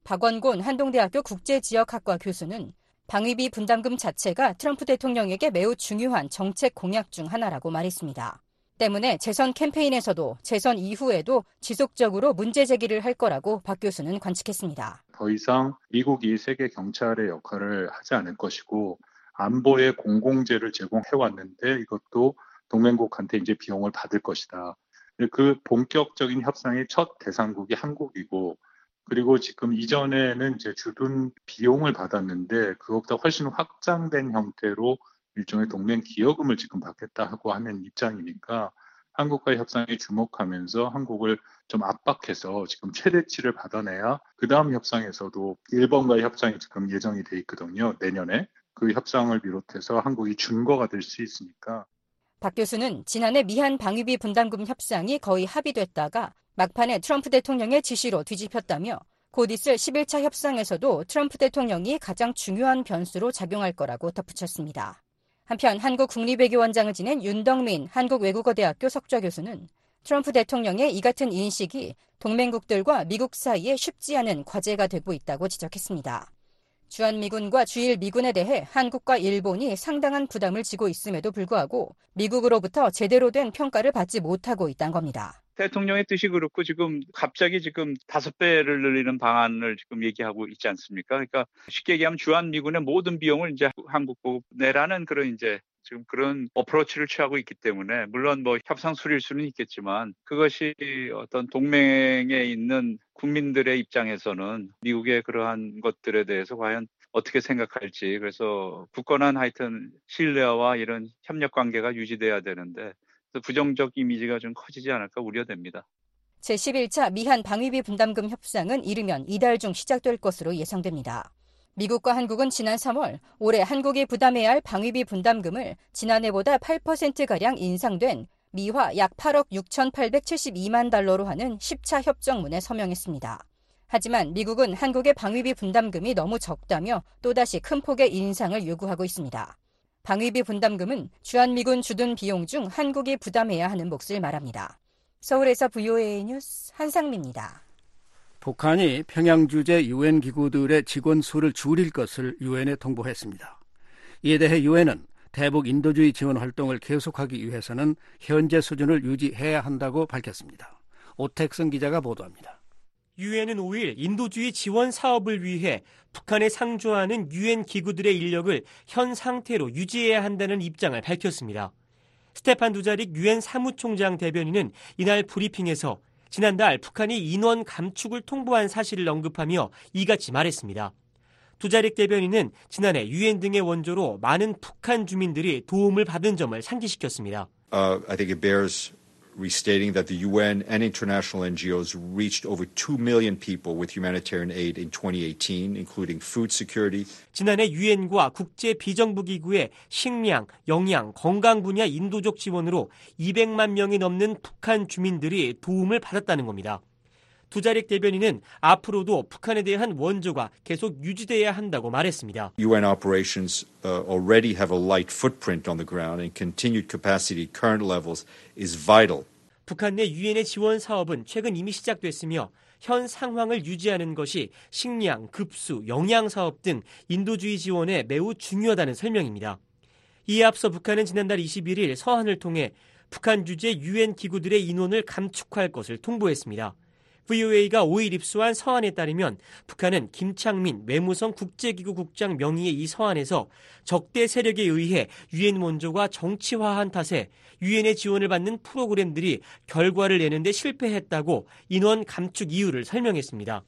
박원곤 한동대학교 국제지역학과 교수는 방위비 분담금 자체가 트럼프 대통령에게 매우 중요한 정책 공약 중 하나라고 말했습니다. 때문에 재선 캠페인에서도 재선 이후에도 지속적으로 문제 제기를 할 거라고 박 교수는 관측했습니다. 더 이상 미국이 세계 경찰의 역할을 하지 않을 것이고 안보의 공공재를 제공해왔는데 이것도 동맹국한테 이제 비용을 받을 것이다. 그 본격적인 협상의 첫 대상국이 한국이고, 그리고 지금 이전에는 이제 주둔 비용을 받았는데 그것보다 훨씬 확장된 형태로 일종의 동맹 기여금을 지금 받겠다고 하는 입장이니까 한국과의 협상에 주목하면서 한국을 좀 압박해서 지금 최대치를 받아내야 그 다음 협상에서도 일본과의 협상이 지금 예정이 돼 있거든요. 내년에 그 협상을 비롯해서 한국이 준거가 될 수 있으니까. 박 교수는 지난해 미한 방위비 분담금 협상이 거의 합의됐다가 막판에 트럼프 대통령의 지시로 뒤집혔다며 곧 있을 십일 차 협상에서도 트럼프 대통령이 가장 중요한 변수로 작용할 거라고 덧붙였습니다. 한편 한국 국립외교원장을 지낸 윤덕민 한국외국어대학교 석좌 교수는 트럼프 대통령의 이 같은 인식이 동맹국들과 미국 사이에 쉽지 않은 과제가 되고 있다고 지적했습니다. 주한미군과 주일 미군에 대해 한국과 일본이 상당한 부담을 지고 있음에도 불구하고 미국으로부터 제대로 된 평가를 받지 못하고 있다는 겁니다. 대통령의 뜻이 그렇고 지금 갑자기 지금 다섯 배를 늘리는 방안을 지금 얘기하고 있지 않습니까? 그러니까 쉽게 얘기하면 주한미군의 모든 비용을 이제 한국 보고 내라는 그런 이제 지금 그런 어프로치를 취하고 있기 때문에 물론 뭐 협상 수릴 수는 있겠지만 그것이 어떤 동맹에 있는 국민들의 입장에서는 미국의 그러한 것들에 대해서 과연 어떻게 생각할지 그래서 굳건한 하여튼 신뢰와 이런 협력 관계가 유지돼야 되는데 부정적 이미지가 좀 커지지 않을까 우려됩니다. 제십일 차 미한 방위비 분담금 협상은 이르면 이달 중 시작될 것으로 예상됩니다. 미국과 한국은 지난 삼월 올해 한국이 부담해야 할 방위비 분담금을 지난해보다 팔 퍼센트가량 인상된 미화 약 팔억 육천팔백칠십이만 달러로 하는 십 차 협정문에 서명했습니다. 하지만 미국은 한국의 방위비 분담금이 너무 적다며 또다시 큰 폭의 인상을 요구하고 있습니다. 방위비 분담금은 주한미군 주둔 비용 중 한국이 부담해야 하는 몫을 말합니다. 서울에서 브이오에이 뉴스 한상미입니다. 북한이 평양 주재 유엔 기구들의 직원 수를 줄일 것을 유엔에 통보했습니다. 이에 대해 유엔은 대북 인도주의 지원 활동을 계속하기 위해서는 현재 수준을 유지해야 한다고 밝혔습니다. 오택성 기자가 보도합니다. 유엔은 오일 인도주의 지원 사업을 위해 북한에 상주하는 유엔 기구들의 인력을 현 상태로 유지해야 한다는 입장을 밝혔습니다. 스테판 두자릭 유엔 사무총장 대변인은 이날 브리핑에서 지난달 북한이 인원 감축을 통보한 사실을 언급하며 이같이 말했습니다. 두자릭 대변인은 지난해 유엔 등의 원조로 많은 북한 주민들이 도움을 받은 점을 상기시켰습니다. Uh, I think it bears restating that the U N and international N G Os reached over two million people with humanitarian aid in twenty eighteen, including food security. 지난해 유엔과 국제 비정부기구의 식량, 영양, 건강 분야 인도적 지원으로 이백만 명이 넘는 북한 주민들이 도움을 받았다는 겁니다. 두자릭 대변인은 앞으로도 북한에 대한 원조가 계속 유지돼야 한다고 말했습니다. U N operations uh, already have a light footprint on the ground and continued capacity at current levels is vital. 북한 내 유엔의 지원 사업은 최근 이미 시작됐으며 현 상황을 유지하는 것이 식량, 급수, 영양 사업 등 인도주의 지원에 매우 중요하다는 설명입니다. 이에 앞서 북한은 지난달 이십일 일 서한을 통해 북한 주재 유엔 기구들의 인원을 감축할 것을 통보했습니다. 브이오에이가 오일 입수한 서한에 따르면 북한은 김창민 외무성 국제기구 국장 명의의 이 서한에서 적대 세력에 의해 유엔 원조가 정치화한 탓에 유엔의 지원을 받는 프로그램들이 결과를 내는데 실패했다고 인원 감축 이유를 설명했습니다.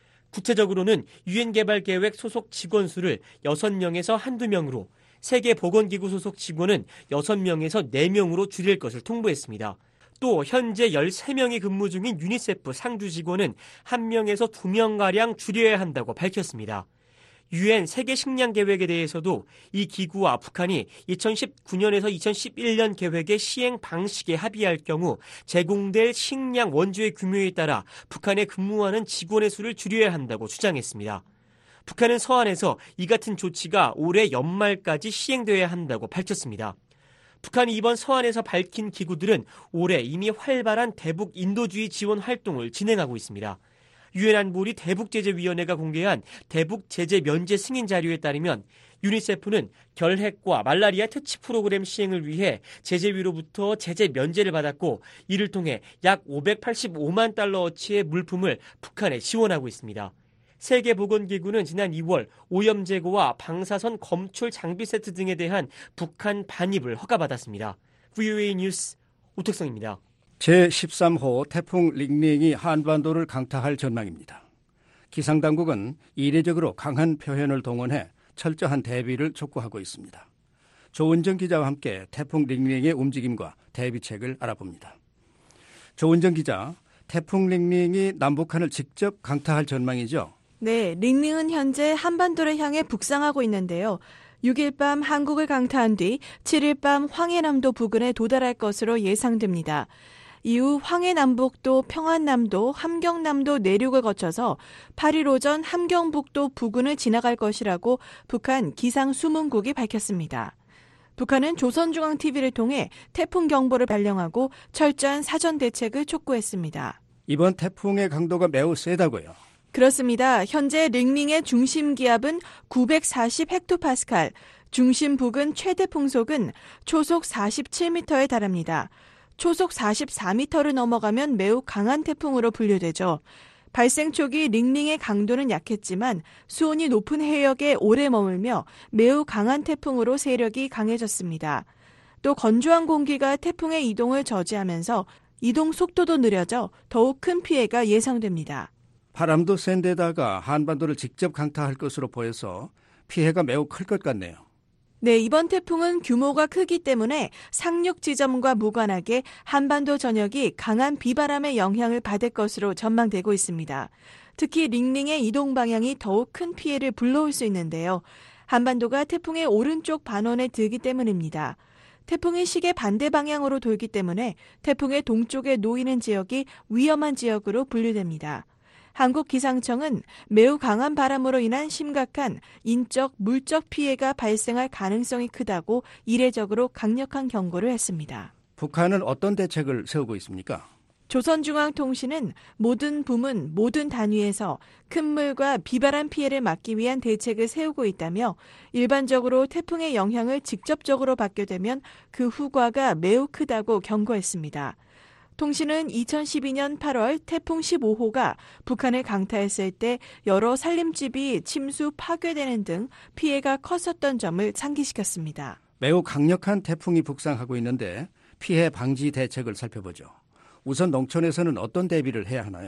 구체적으로는 유엔 개발계획 소속 직원 수를 여섯 명에서 한두 명으로 세계보건기구 소속 직원은 여섯 명에서 네 명으로 줄일 것을 통보했습니다. 또 현재 열세 명이 근무 중인 유니세프 상주 직원은 한 명에서 두 명가량 줄여야 한다고 밝혔습니다. 유엔 세계식량계획에 대해서도 이 기구와 북한이 이천십구 년에서 이천십일 년 계획의 시행 방식에 합의할 경우 제공될 식량 원조의 규모에 따라 북한에 근무하는 직원의 수를 줄여야 한다고 주장했습니다. 북한은 서한에서 이 같은 조치가 올해 연말까지 시행되어야 한다고 밝혔습니다. 북한이 이번 서한에서 밝힌 기구들은 올해 이미 활발한 대북 인도주의 지원 활동을 진행하고 있습니다. 유엔 안보리 대북제재위원회가 공개한 대북제재 면제 승인 자료에 따르면 유니세프는 결핵과 말라리아 퇴치 프로그램 시행을 위해 제재위로부터 제재 면제를 받았고 이를 통해 약 오백팔십오만 달러어치의 물품을 북한에 지원하고 있습니다. 세계보건기구는 지난 이월 오염 제거와 방사선 검출 장비 세트 등에 대한 북한 반입을 허가받았습니다. 브이오에이 뉴스 오택성입니다. 제십삼 호 태풍 링링이 한반도를 강타할 전망입니다. 기상당국은 이례적으로 강한 표현을 동원해 철저한 대비를 촉구하고 있습니다. 조은정 기자와 함께 태풍 링링의 움직임과 대비책을 알아봅니다. 조은정 기자, 태풍 링링이 남북한을 직접 강타할 전망이죠? 네, 링링은 현재 한반도를 향해 북상하고 있는데요. 육 일 밤 한국을 강타한 뒤 칠 일 밤 황해남도 부근에 도달할 것으로 예상됩니다. 이후 황해남북도, 평안남도, 함경남도 내륙을 거쳐서 팔 일 오전 함경북도 부근을 지나갈 것이라고 북한 기상수문국이 밝혔습니다. 북한은 조선중앙티비를 통해 태풍 경보를 발령하고 철저한 사전 대책을 촉구했습니다. 이번 태풍의 강도가 매우 세다고요? 그렇습니다. 현재 링링의 중심 기압은 구백사십 헥토파스칼, 중심 부근 최대 풍속은 초속 사십칠 미터에 달합니다. 초속 사십사 미터를 넘어가면 매우 강한 태풍으로 분류되죠. 발생 초기 링링의 강도는 약했지만 수온이 높은 해역에 오래 머물며 매우 강한 태풍으로 세력이 강해졌습니다. 또 건조한 공기가 태풍의 이동을 저지하면서 이동 속도도 느려져 더욱 큰 피해가 예상됩니다. 바람도 센 데다가 한반도를 직접 강타할 것으로 보여서 피해가 매우 클 것 같네요. 네, 이번 태풍은 규모가 크기 때문에 상륙 지점과 무관하게 한반도 전역이 강한 비바람의 영향을 받을 것으로 전망되고 있습니다. 특히 링링의 이동 방향이 더욱 큰 피해를 불러올 수 있는데요. 한반도가 태풍의 오른쪽 반원에 들기 때문입니다. 태풍이 시계 반대 방향으로 돌기 때문에 태풍의 동쪽에 놓이는 지역이 위험한 지역으로 분류됩니다. 한국기상청은 매우 강한 바람으로 인한 심각한 인적, 물적 피해가 발생할 가능성이 크다고 이례적으로 강력한 경고를 했습니다. 북한은 어떤 대책을 세우고 있습니까? 조선중앙통신은 모든 부문, 모든 단위에서 큰 물과 비바람 피해를 막기 위한 대책을 세우고 있다며 일반적으로 태풍의 영향을 직접적으로 받게 되면 그 후과가 매우 크다고 경고했습니다. 통신은 이천십이 년 팔월 태풍 십오 호가 북한을 강타했을 때 여러 살림집이 침수 파괴되는 등 피해가 컸었던 점을 상기시켰습니다. 매우 강력한 태풍이 북상하고 있는데 피해 방지 대책을 살펴보죠. 우선 농촌에서는 어떤 대비를 해야 하나요?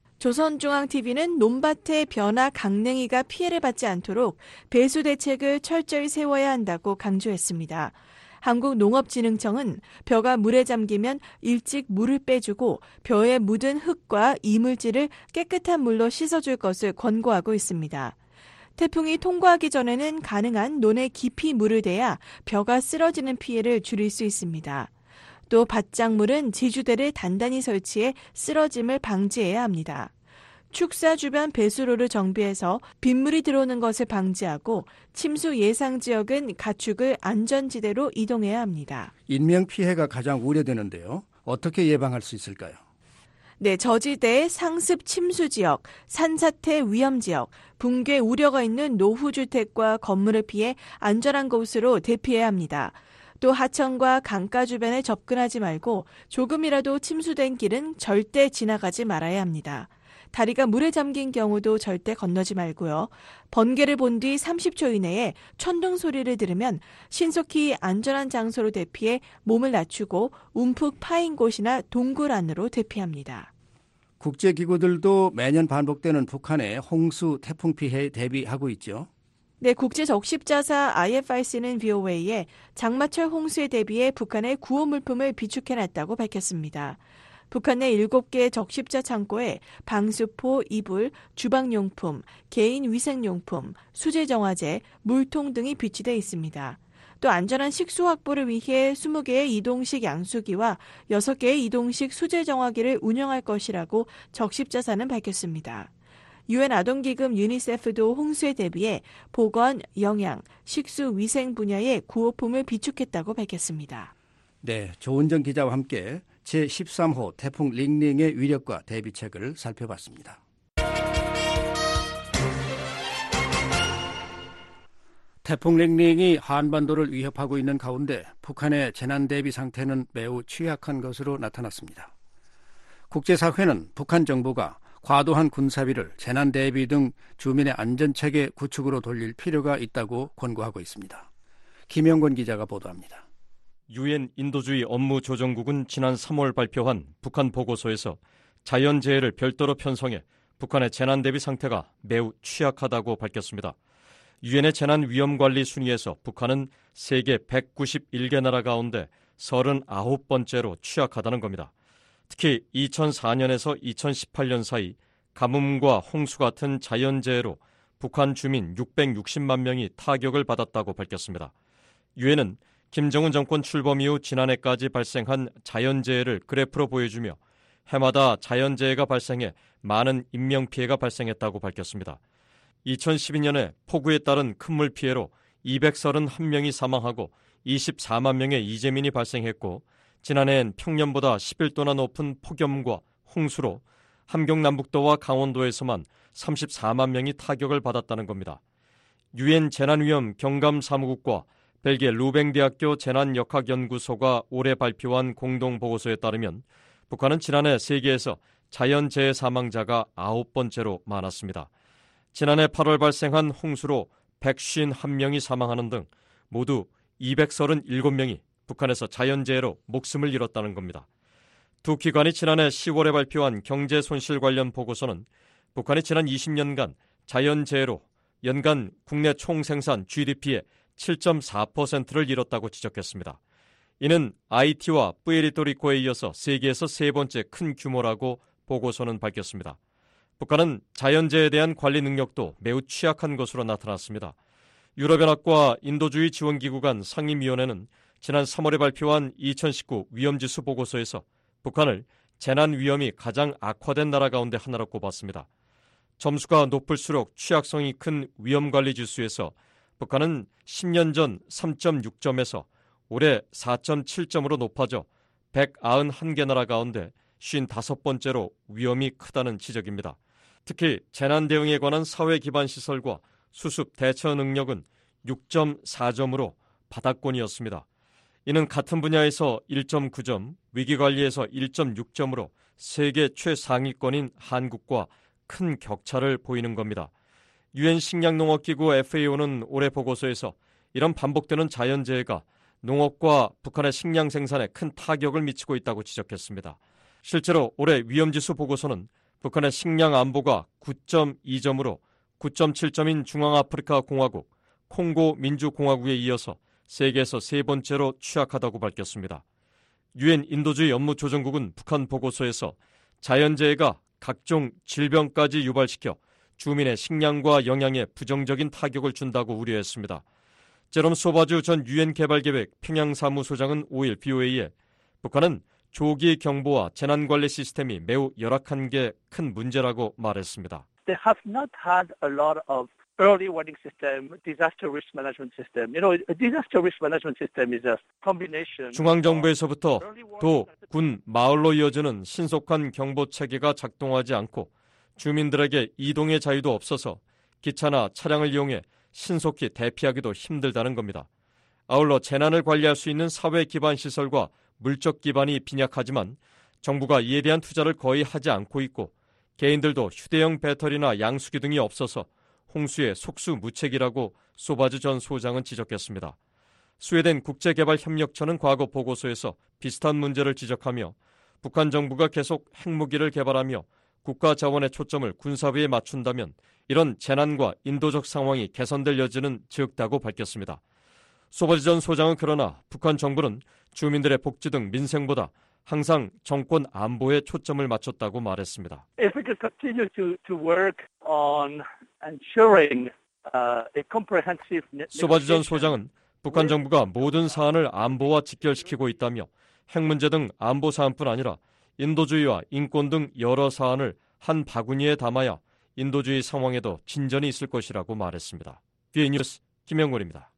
조선중앙티비는 논밭의 벼나 강냉이가 피해를 받지 않도록 배수 대책을 철저히 세워야 한다고 강조했습니다. 한국농업진흥청은 벼가 물에 잠기면 일찍 물을 빼주고 벼에 묻은 흙과 이물질을 깨끗한 물로 씻어줄 것을 권고하고 있습니다. 태풍이 통과하기 전에는 가능한 논에 깊이 물을 대야 벼가 쓰러지는 피해를 줄일 수 있습니다. 또 밭작물은 지주대를 단단히 설치해 쓰러짐을 방지해야 합니다. 축사 주변 배수로를 정비해서 빗물이 들어오는 것을 방지하고 침수 예상 지역은 가축을 안전지대로 이동해야 합니다. 인명피해가 가장 우려되는데요. 어떻게 예방할 수 있을까요? 네, 저지대, 상습 침수 지역, 산사태 위험 지역, 붕괴 우려가 있는 노후주택과 건물을 피해 안전한 곳으로 대피해야 합니다. 또 하천과 강가 주변에 접근하지 말고 조금이라도 침수된 길은 절대 지나가지 말아야 합니다. 다리가 물에 잠긴 경우도 절대 건너지 말고요. 번개를 본 뒤 삼십 초 이내에 천둥 소리를 들으면 신속히 안전한 장소로 대피해 몸을 낮추고 움푹 파인 곳이나 동굴 안으로 대피합니다. 국제기구들도 매년 반복되는 북한의 홍수 태풍 피해에 대비하고 있죠. 네, 국제적십자사 아이에프아이씨는 브이오에이에 장마철 홍수에 대비해 북한의 구호 물품을 비축해놨다고 밝혔습니다. 북한 내 일곱 개 적십자 창고에 방수포, 이불, 주방용품, 개인 위생용품, 수제정화제, 물통 등이 비치돼 있습니다. 또 안전한 식수 확보를 위해 스무 개의 이동식 양수기와 여섯 개의 이동식 수제정화기를 운영할 것이라고 적십자사는 밝혔습니다. 유엔 아동기금 유니세프도 홍수에 대비해 보건, 영양, 식수, 위생 분야의 구호품을 비축했다고 밝혔습니다. 네, 조은정 기자와 함께 제십삼 호 태풍 링링의 위력과 대비책을 살펴봤습니다. 태풍 링링이 한반도를 위협하고 있는 가운데 북한의 재난 대비 상태는 매우 취약한 것으로 나타났습니다. 국제사회는 북한 정부가 과도한 군사비를 재난 대비 등 주민의 안전체계 구축으로 돌릴 필요가 있다고 권고하고 있습니다. 김영권 기자가 보도합니다. 유엔 인도주의 업무조정국은 지난 삼월 발표한 북한 보고서에서 자연재해를 별도로 편성해 북한의 재난 대비 상태가 매우 취약하다고 밝혔습니다. 유엔의 재난위험관리 순위에서 북한은 세계 백구십일 개 나라 가운데 서른아홉 번째로 취약하다는 겁니다. 특히 이천사 년에서 이천십팔 년 사이 가뭄과 홍수 같은 자연재해로 북한 주민 육백육십만 명이 타격을 받았다고 밝혔습니다. 유엔은 김정은 정권 출범 이후 지난해까지 발생한 자연재해를 그래프로 보여주며 해마다 자연재해가 발생해 많은 인명피해가 발생했다고 밝혔습니다. 이천십이 년에 폭우에 따른 큰물 피해로 이백삼십일 명이 사망하고 이십사만 명의 이재민이 발생했고 지난해엔 평년보다 십일 도나 높은 폭염과 홍수로 함경 남북도와 강원도에서만 삼십사만 명이 타격을 받았다는 겁니다. 유엔 재난위험 경감사무국과 벨기에 루뱅대학교 재난역학연구소가 올해 발표한 공동보고서에 따르면 북한은 지난해 세계에서 자연재해 사망자가 아홉 번째로 많았습니다. 지난해 팔월 발생한 홍수로 백오십일 명이 사망하는 등 모두 이백삼십칠 명이 북한에서 자연재해로 목숨을 잃었다는 겁니다. 두 기관이 지난해 시월에 발표한 경제 손실 관련 보고서는 북한이 지난 이십 년간 자연재해로 연간 국내 총생산 지디피의 칠 점 사 퍼센트를 잃었다고 지적했습니다. 이는 아이티와 푸에르토리코에 이어서 세계에서 세 번째 큰 규모라고 보고서는 밝혔습니다. 북한은 자연재해에 대한 관리 능력도 매우 취약한 것으로 나타났습니다. 유럽연합과 인도주의 지원기구 간 상임위원회는 지난 삼월에 발표한 이천십구 위험지수 보고서에서 북한을 재난 위험이 가장 악화된 나라 가운데 하나로 꼽았습니다. 점수가 높을수록 취약성이 큰 위험관리 지수에서 북한은 십 년 전 삼 점 육 점에서 올해 사 점 칠 점으로 높아져 백구십일 개 나라 가운데 오십오 번째로 위험이 크다는 지적입니다. 특히 재난 대응에 관한 사회 기반 시설과 수습 대처 능력은 육 점 사 점으로 바닥권이었습니다. 이는 같은 분야에서 일 점 구 점, 위기관리에서 일 점 육 점으로 세계 최상위권인 한국과 큰 격차를 보이는 겁니다. 유엔 식량농업기구 에프에이오는 올해 보고서에서 이런 반복되는 자연재해가 농업과 북한의 식량 생산에 큰 타격을 미치고 있다고 지적했습니다. 실제로 올해 위험지수 보고서는 북한의 식량 안보가 구 점 이 점으로 구 점 칠 점인 중앙아프리카 공화국, 콩고 민주공화국에 이어서 세계에서 세 번째로 취약하다고 밝혔습니다. 유엔 인도주의 업무조정국은 북한 보고서에서 자연재해가 각종 질병까지 유발시켜 주민의 식량과 영양에 부정적인 타격을 준다고 우려했습니다. 제롬 소바주 전 유엔 개발계획 평양사무소장은 오일 비오에이에 북한은 조기 경보와 재난관리 시스템이 매우 열악한 게 큰 문제라고 말했습니다. They have not had a lot of early warning system, disaster risk management system. You know, a disaster risk management system is a combination. 중앙정부에서부터 도, 군, 마을로 이어지는 신속한 경보 체계가 작동하지 않고 주민들에게 이동의 자유도 없어서 기차나 차량을 이용해 신속히 대피하기도 힘들다는 겁니다. 아울러 재난을 관리할 수 있는 사회 기반 시설과 물적 기반이 빈약하지만 정부가 이에 대한 투자를 거의 하지 않고 있고 개인들도 휴대용 배터리나 양수기 등이 없어서 홍수의 속수무책이라고 소바즈 전 소장은 지적했습니다. 스웨덴 국제개발협력처는 과거 보고서에서 비슷한 문제를 지적하며 북한 정부가 계속 핵무기를 개발하며 국가 자원의 초점을 군사비에 맞춘다면 이런 재난과 인도적 상황이 개선될 여지는 적다고 밝혔습니다. 소바즈 전 소장은 그러나 북한 정부는 주민들의 복지 등 민생보다 항상 정권 안보에 초점을 맞췄다고 말했습니다. If we could continue to, to work on ensuring uh, a comprehensive 소바즈 전 소장은 북한 정부가 모든 사안을 안보와 직결시키고 있다며 핵 문제 등 안보 사안뿐 아니라 인도주의와 인권 등 여러 사안을 한 바구니에 담아야 인도주의 상황에도 진전이 있을 것이라고 말했습니다. 비에이 뉴스 김영곤입니다.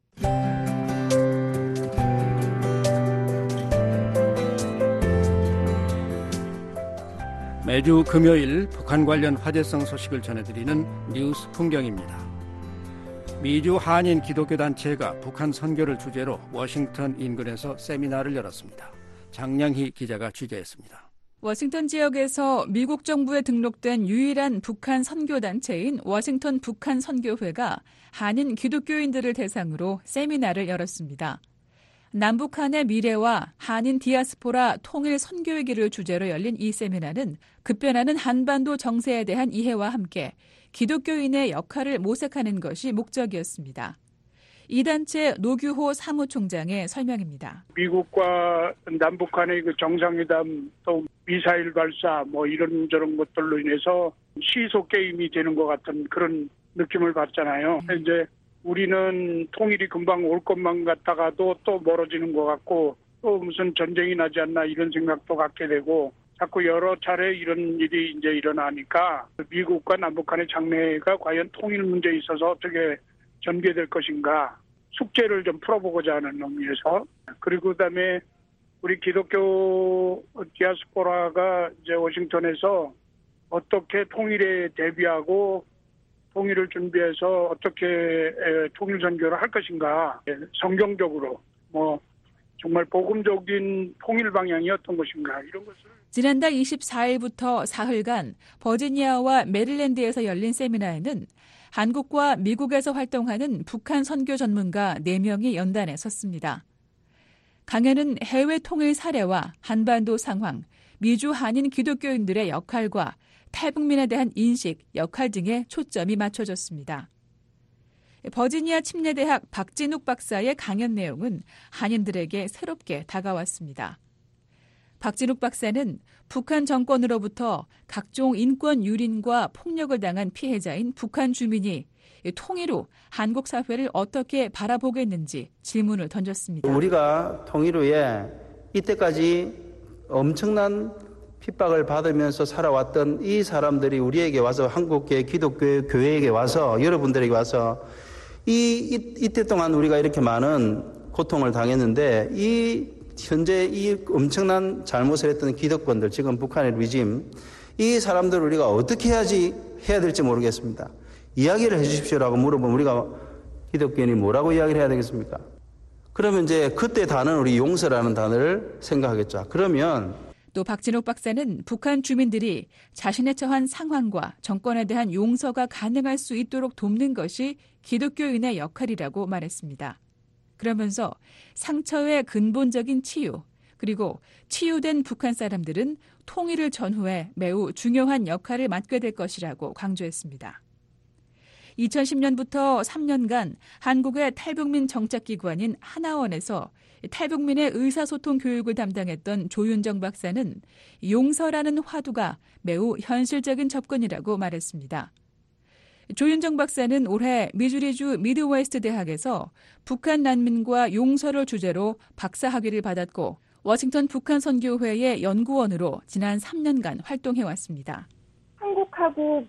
매주 금요일 북한 관련 화제성 소식을 전해드리는 뉴스 풍경입니다. 미주 한인 기독교 단체가 북한 선교를 주제로 워싱턴 인근에서 세미나를 열었습니다. 장량희 기자가 취재했습니다. 워싱턴 지역에서 미국 정부에 등록된 유일한 북한 선교단체인 워싱턴 북한 선교회가 한인 기독교인들을 대상으로 세미나를 열었습니다. 남북한의 미래와 한인 디아스포라 통일 선교회기를 주제로 열린 이 세미나는 급변하는 한반도 정세에 대한 이해와 함께 기독교인의 역할을 모색하는 것이 목적이었습니다. 이 단체 노규호 사무총장의 설명입니다. 미국과 남북한의 그 정상회담 또 미사일 발사 뭐 이런저런 것들로 인해서 시소 게임이 되는 것 같은 그런 느낌을 받잖아요. 이제 우리는 통일이 금방 올 것만 같다가도 또 멀어지는 것 같고 또 무슨 전쟁이 나지 않나 이런 생각도 갖게 되고 자꾸 여러 차례 이런 일이 이제 일어나니까 미국과 남북한의 장래가 과연 통일 문제에 있어서 어떻게 전개될 것인가 숙제를 좀 풀어보고자 하는 의미에서 그리고 그다음에 우리 기독교 디아스포라가 이제 워싱턴에서 어떻게 통일에 대비하고 통일을 준비해서 어떻게 통일 선교를 할 것인가 성경적으로 뭐 정말 복음적인 통일 방향이 어떤 것인가 이런 것을 지난달 이십사일부터 사흘간 버지니아와 메릴랜드에서 열린 세미나에는 한국과 미국에서 활동하는 북한 선교 전문가 네 명이 연단에 섰습니다. 강연은 해외 통일 사례와 한반도 상황, 미주 한인 기독교인들의 역할과 탈북민에 대한 인식, 역할 등에 초점이 맞춰졌습니다. 버지니아 침례대학 박진욱 박사의 강연 내용은 한인들에게 새롭게 다가왔습니다. 박진욱 박사는 북한 정권으로부터 각종 인권 유린과 폭력을 당한 피해자인 북한 주민이 통일 후 한국 사회를 어떻게 바라보겠는지 질문을 던졌습니다. 우리가 통일 후에 이때까지 엄청난 핍박을 받으면서 살아왔던 이 사람들이 우리에게 와서 한국의 기독교 교회에게 와서 여러분들에게 와서 이, 이 이때 동안 우리가 이렇게 많은 고통을 당했는데 이 현재 이 엄청난 잘못을 했던 기득권들, 지금 북한의 리짐, 이 사람들을 우리가 어떻게 해야지 해야 될지 모르겠습니다. 이야기를 해 주십시오라고 물어보면 우리가 기독교인이 뭐라고 이야기를 해야 되겠습니까? 그러면 이제 그때 단어는 우리 용서라는 단어를 생각하겠죠. 그러면 또 박진욱 박사는 북한 주민들이 자신의 처한 상황과 정권에 대한 용서가 가능할 수 있도록 돕는 것이 기독교인의 역할이라고 말했습니다. 그러면서 상처의 근본적인 치유, 그리고 치유된 북한 사람들은 통일을 전후해 매우 중요한 역할을 맡게 될 것이라고 강조했습니다. 이천십년부터 삼 년간 한국의 탈북민 정착기관인 하나원에서 탈북민의 의사소통 교육을 담당했던 조윤정 박사는 용서라는 화두가 매우 현실적인 접근이라고 말했습니다. 조윤정 박사는 올해 미주리주 미드웨스트 대학에서 북한 난민과 용서를 주제로 박사학위를 받았고 워싱턴 북한 선교회의 연구원으로 지난 삼 년간 활동해왔습니다. 한국하고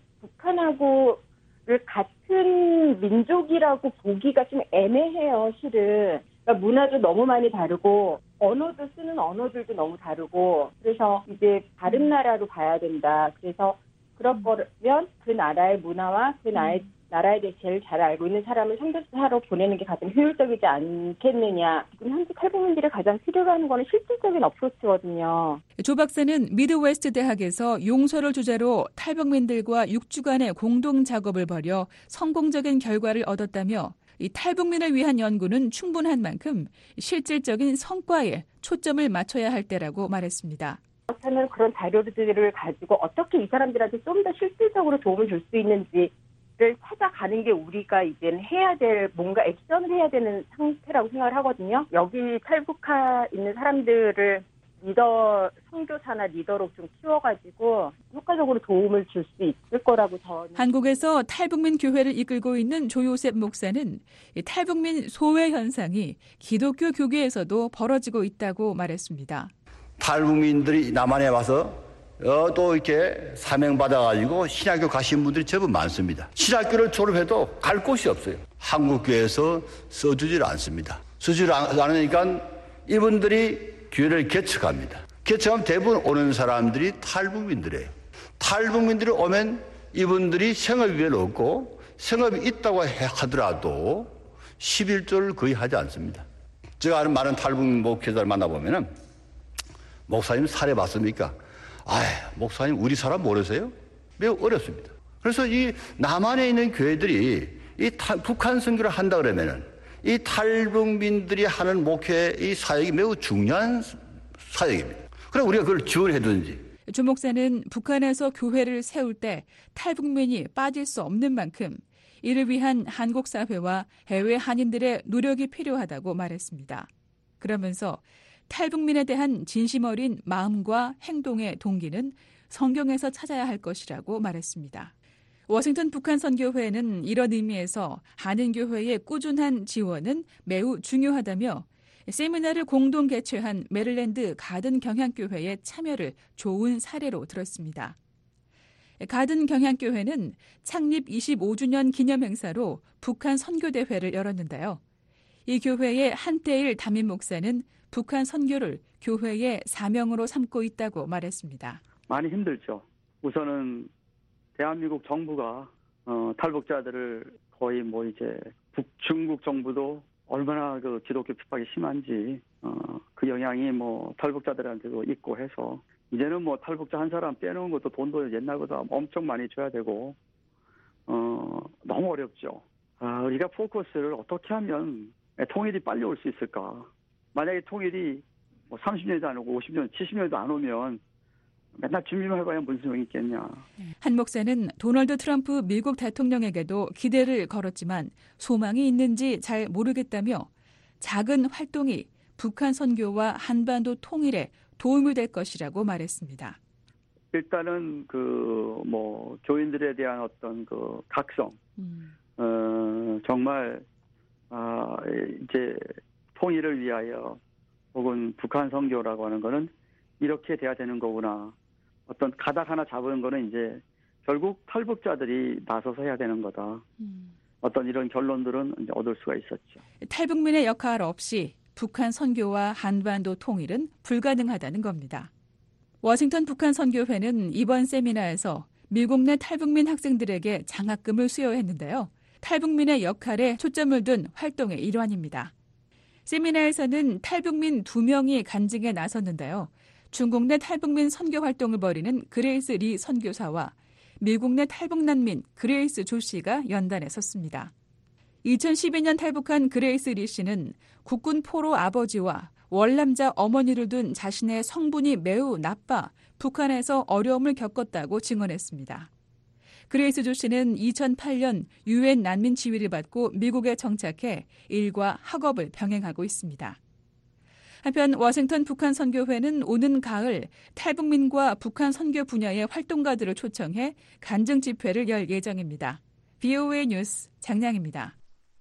북한하고를 같은 민족이라고 보기가 좀 애매해요, 실은. 그러니까 문화도 너무 많이 다르고 언어도 쓰는 언어들도 너무 다르고 그래서 이제 다른 나라로 봐야 된다. 그래서 그럴 거면 그 나라의 문화와 그 나라의, 나라에 대해 제일 잘 알고 있는 사람을 상대하러 보내는 게 가장 효율적이지 않겠느냐. 지금 한국 탈북민들이 가장 필요로 하는 거는 실질적인 어프로치거든요. 조 박사는 미드웨스트 대학에서 용서를 주제로 탈북민들과 육 주간의 공동 작업을 벌여 성공적인 결과를 얻었다며 이 탈북민을 위한 연구는 충분한 만큼 실질적인 성과에 초점을 맞춰야 할 때라고 말했습니다. 그렇다면 그런 자료들을 가지고 어떻게 이 사람들한테 좀 더 실질적으로 도움을 줄 수 있는지를 찾아가는 게 우리가 이제는 해야 될 뭔가 액션을 해야 되는 상태라고 생각을 하거든요. 여기 탈북하 있는 사람들을 리더, 선교사나 리더로 좀 키워가지고 효과적으로 도움을 줄 수 있을 거라고 저는. 한국에서 탈북민 교회를 이끌고 있는 조요셉 목사는 탈북민 소외 현상이 기독교 교계에서도 벌어지고 있다고 말했습니다. 탈북민들이 남한에 와서 어, 또 이렇게 사명받아가지고 신학교 가신 분들이 제법 많습니다. 신학교를 졸업해도 갈 곳이 없어요. 한국교회에서 써주질 않습니다. 써주질 않으니까 이분들이 교회를 개척합니다. 개척하면 대부분 오는 사람들이 탈북민들이에요. 탈북민들이 오면 이분들이 생업이 별로 없고 생업이 있다고 하더라도 십일조를 거의 하지 않습니다. 제가 아는 많은 탈북민 목회자를 만나보면은 목사님 사례 봤습니까? 아, 목사님 우리 사람 모르세요? 매우 어렵습니다. 그래서 이 남한에 있는 교회들이 이 탈, 북한 선교를 한다 그러면은 이 탈북민들이 하는 목회 이 사역이 매우 중요한 사역입니다. 그럼 우리가 그걸 지원해두든지. 조 목사는 북한에서 교회를 세울 때 탈북민이 빠질 수 없는 만큼 이를 위한 한국 사회와 해외 한인들의 노력이 필요하다고 말했습니다. 그러면서 탈북민에 대한 진심 어린 마음과 행동의 동기는 성경에서 찾아야 할 것이라고 말했습니다. 워싱턴 북한 선교회는 이런 의미에서 한인교회의 꾸준한 지원은 매우 중요하다며 세미나를 공동 개최한 메릴랜드 가든 경향교회의 참여를 좋은 사례로 들었습니다. 가든 경향교회는 창립 이십오주년 기념 행사로 북한 선교대회를 열었는데요. 이 교회의 한태일 담임 목사는 북한 선교를 교회의 사명으로 삼고 있다고 말했습니다. 많이 힘들죠. 우선은 대한민국 정부가 어, 탈북자들을 거의 뭐 이제 북중국 정부도 얼마나 그 기독교 핍박이 심한지 어, 그 영향이 뭐 탈북자들한테도 있고 해서 이제는 뭐 탈북자 한 사람 빼놓은 것도 돈도 옛날보다 엄청 많이 줘야 되고 어, 너무 어렵죠. 아, 우리가 포커스를 어떻게 하면 통일이 빨리 올 수 있을까? 만약에 통일이 뭐 삼십 년도 안 오고 오십 년, 칠십 년도 안 오면 맨날 준비만 해봐야 무슨 소용이 있겠냐. 한 목사는 도널드 트럼프 미국 대통령에게도 기대를 걸었지만 소망이 있는지 잘 모르겠다며 작은 활동이 북한 선교와 한반도 통일에 도움이 될 것이라고 말했습니다. 일단은 그 뭐 교인들에 대한 어떤 그 각성, 음. 어, 정말 아 이제 통일을 위하여 혹은 북한 선교라고 하는 거는 이렇게 돼야 되는 거구나. 어떤 가닥 하나 잡은 거는 이제 결국 탈북자들이 나서서 해야 되는 거다. 음. 어떤 이런 결론들은 이제 얻을 수가 있었죠. 탈북민의 역할 없이 북한 선교와 한반도 통일은 불가능하다는 겁니다. 워싱턴 북한 선교회는 이번 세미나에서 미국 내 탈북민 학생들에게 장학금을 수여했는데요. 탈북민의 역할에 초점을 둔 활동의 일환입니다. 세미나에서는 탈북민 두 명이 간증에 나섰는데요. 중국 내 탈북민 선교 활동을 벌이는 그레이스 리 선교사와 미국 내 탈북난민 그레이스 조 씨가 연단에 섰습니다. 이천십이 년 탈북한 그레이스 리 씨는 국군 포로 아버지와 월남자 어머니를 둔 자신의 성분이 매우 나빠 북한에서 어려움을 겪었다고 증언했습니다. 그레이스 조 씨는 이천팔 년 유엔 난민 지위를 받고 미국에 정착해 일과 학업을 병행하고 있습니다. 한편 워싱턴 북한 선교회는 오는 가을 탈북민과 북한 선교 분야의 활동가들을 초청해 간증 집회를 열 예정입니다. 브이오에이 뉴스 장량입니다.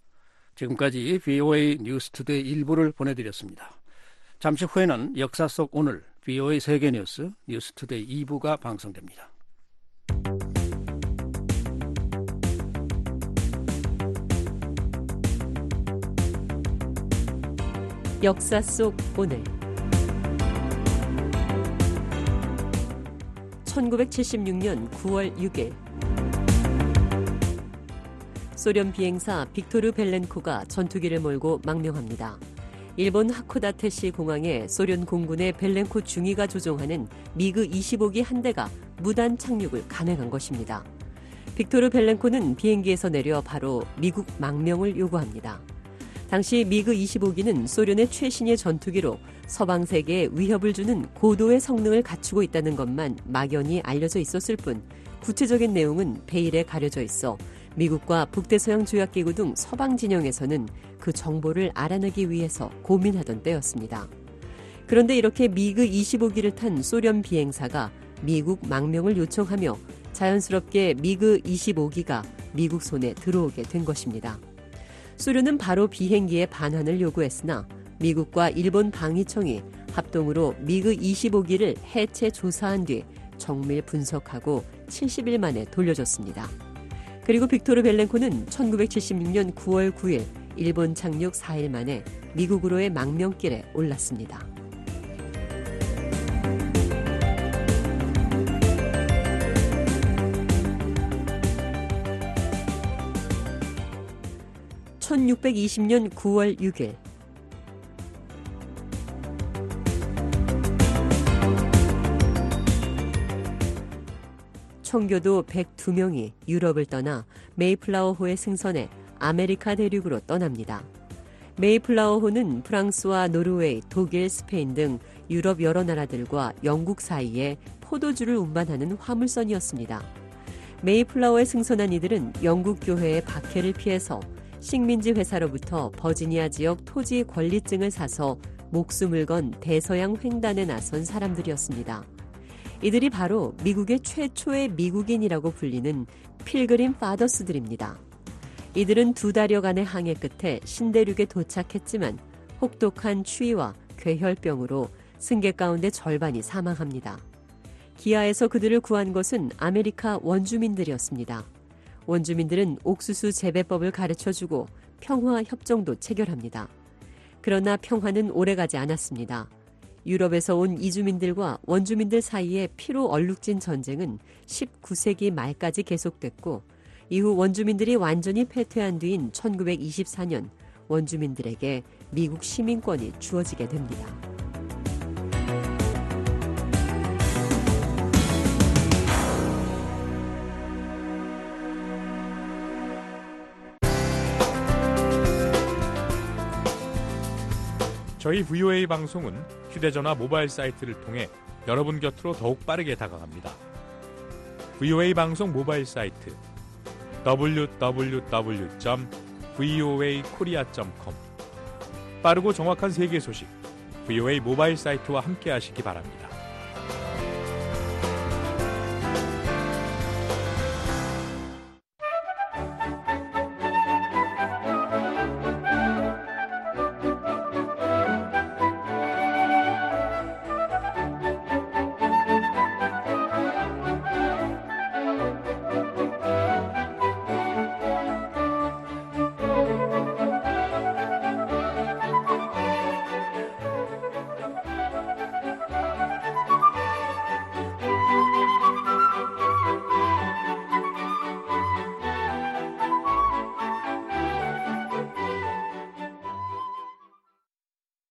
지금까지 브이오에이 뉴스투데이 일부를 보내드렸습니다. 잠시 후에는 역사 속 오늘 브이오에이 세계뉴스 뉴스투데이 이 부가 방송됩니다. 역사 속 오늘 천구백칠십육 년 구월 육일 소련 비행사 빅토르 벨렌코가 전투기를 몰고 망명합니다. 일본 하코다테시 공항에 소련 공군의 벨렌코 중위가 조종하는 미그 이십오 기 한 대가 무단 착륙을 감행한 것입니다. 빅토르 벨렌코는 비행기에서 내려 바로 미국 망명을 요구합니다. 당시 미그 이십오 기는 소련의 최신의 전투기로 서방 세계에 위협을 주는 고도의 성능을 갖추고 있다는 것만 막연히 알려져 있었을 뿐 구체적인 내용은 베일에 가려져 있어 미국과 북대서양 조약기구 등 서방 진영에서는 그 정보를 알아내기 위해서 고민하던 때였습니다. 그런데 이렇게 미그 이십오 기를 탄 소련 비행사가 미국 망명을 요청하며 자연스럽게 미그 이십오 기가 미국 손에 들어오게 된 것입니다. 소련은 바로 비행기의 반환을 요구했으나 미국과 일본 방위청이 합동으로 미그 이십오 기를 해체 조사한 뒤 정밀 분석하고 칠십 일 만에 돌려줬습니다. 그리고 빅토르 벨렌코는 천구백칠십육 년 구월 구일 일본 착륙 사 일 만에 미국으로의 망명길에 올랐습니다. 천육백이십 년 구월 육일 청교도 백이 명이 유럽을 떠나 메이플라워호에 승선해 아메리카 대륙으로 떠납니다. 메이플라워호는 프랑스와 노르웨이, 독일, 스페인 등 유럽 여러 나라들과 영국 사이에 포도주를 운반하는 화물선이었습니다. 메이플라워에 승선한 이들은 영국 교회의 박해를 피해서 식민지 회사로부터 버지니아 지역 토지 권리증을 사서 목숨을 건 대서양 횡단에 나선 사람들이었습니다. 이들이 바로 미국의 최초의 미국인이라고 불리는 필그림 파더스들입니다. 이들은 두 달여간의 항해 끝에 신대륙에 도착했지만 혹독한 추위와 괴혈병으로 승객 가운데 절반이 사망합니다. 기아에서 그들을 구한 것은 아메리카 원주민들이었습니다. 원주민들은 옥수수 재배법을 가르쳐주고 평화 협정도 체결합니다. 그러나 평화는 오래가지 않았습니다. 유럽에서 온 이주민들과 원주민들 사이에 피로 얼룩진 전쟁은 십구 세기 말까지 계속됐고 이후 원주민들이 완전히 패퇴한 뒤인 천구백이십사 년 원주민들에게 미국 시민권이 주어지게 됩니다. 저희 브이오에이 방송은 휴대전화 모바일 사이트를 통해 여러분 곁으로 더욱 빠르게 다가갑니다. 브이오에이 방송 모바일 사이트 더블유 더블유 더블유 점 브이오에이 코리아 점 컴 빠르고 정확한 세계 소식 브이오에이 모바일 사이트와 함께 하시기 바랍니다.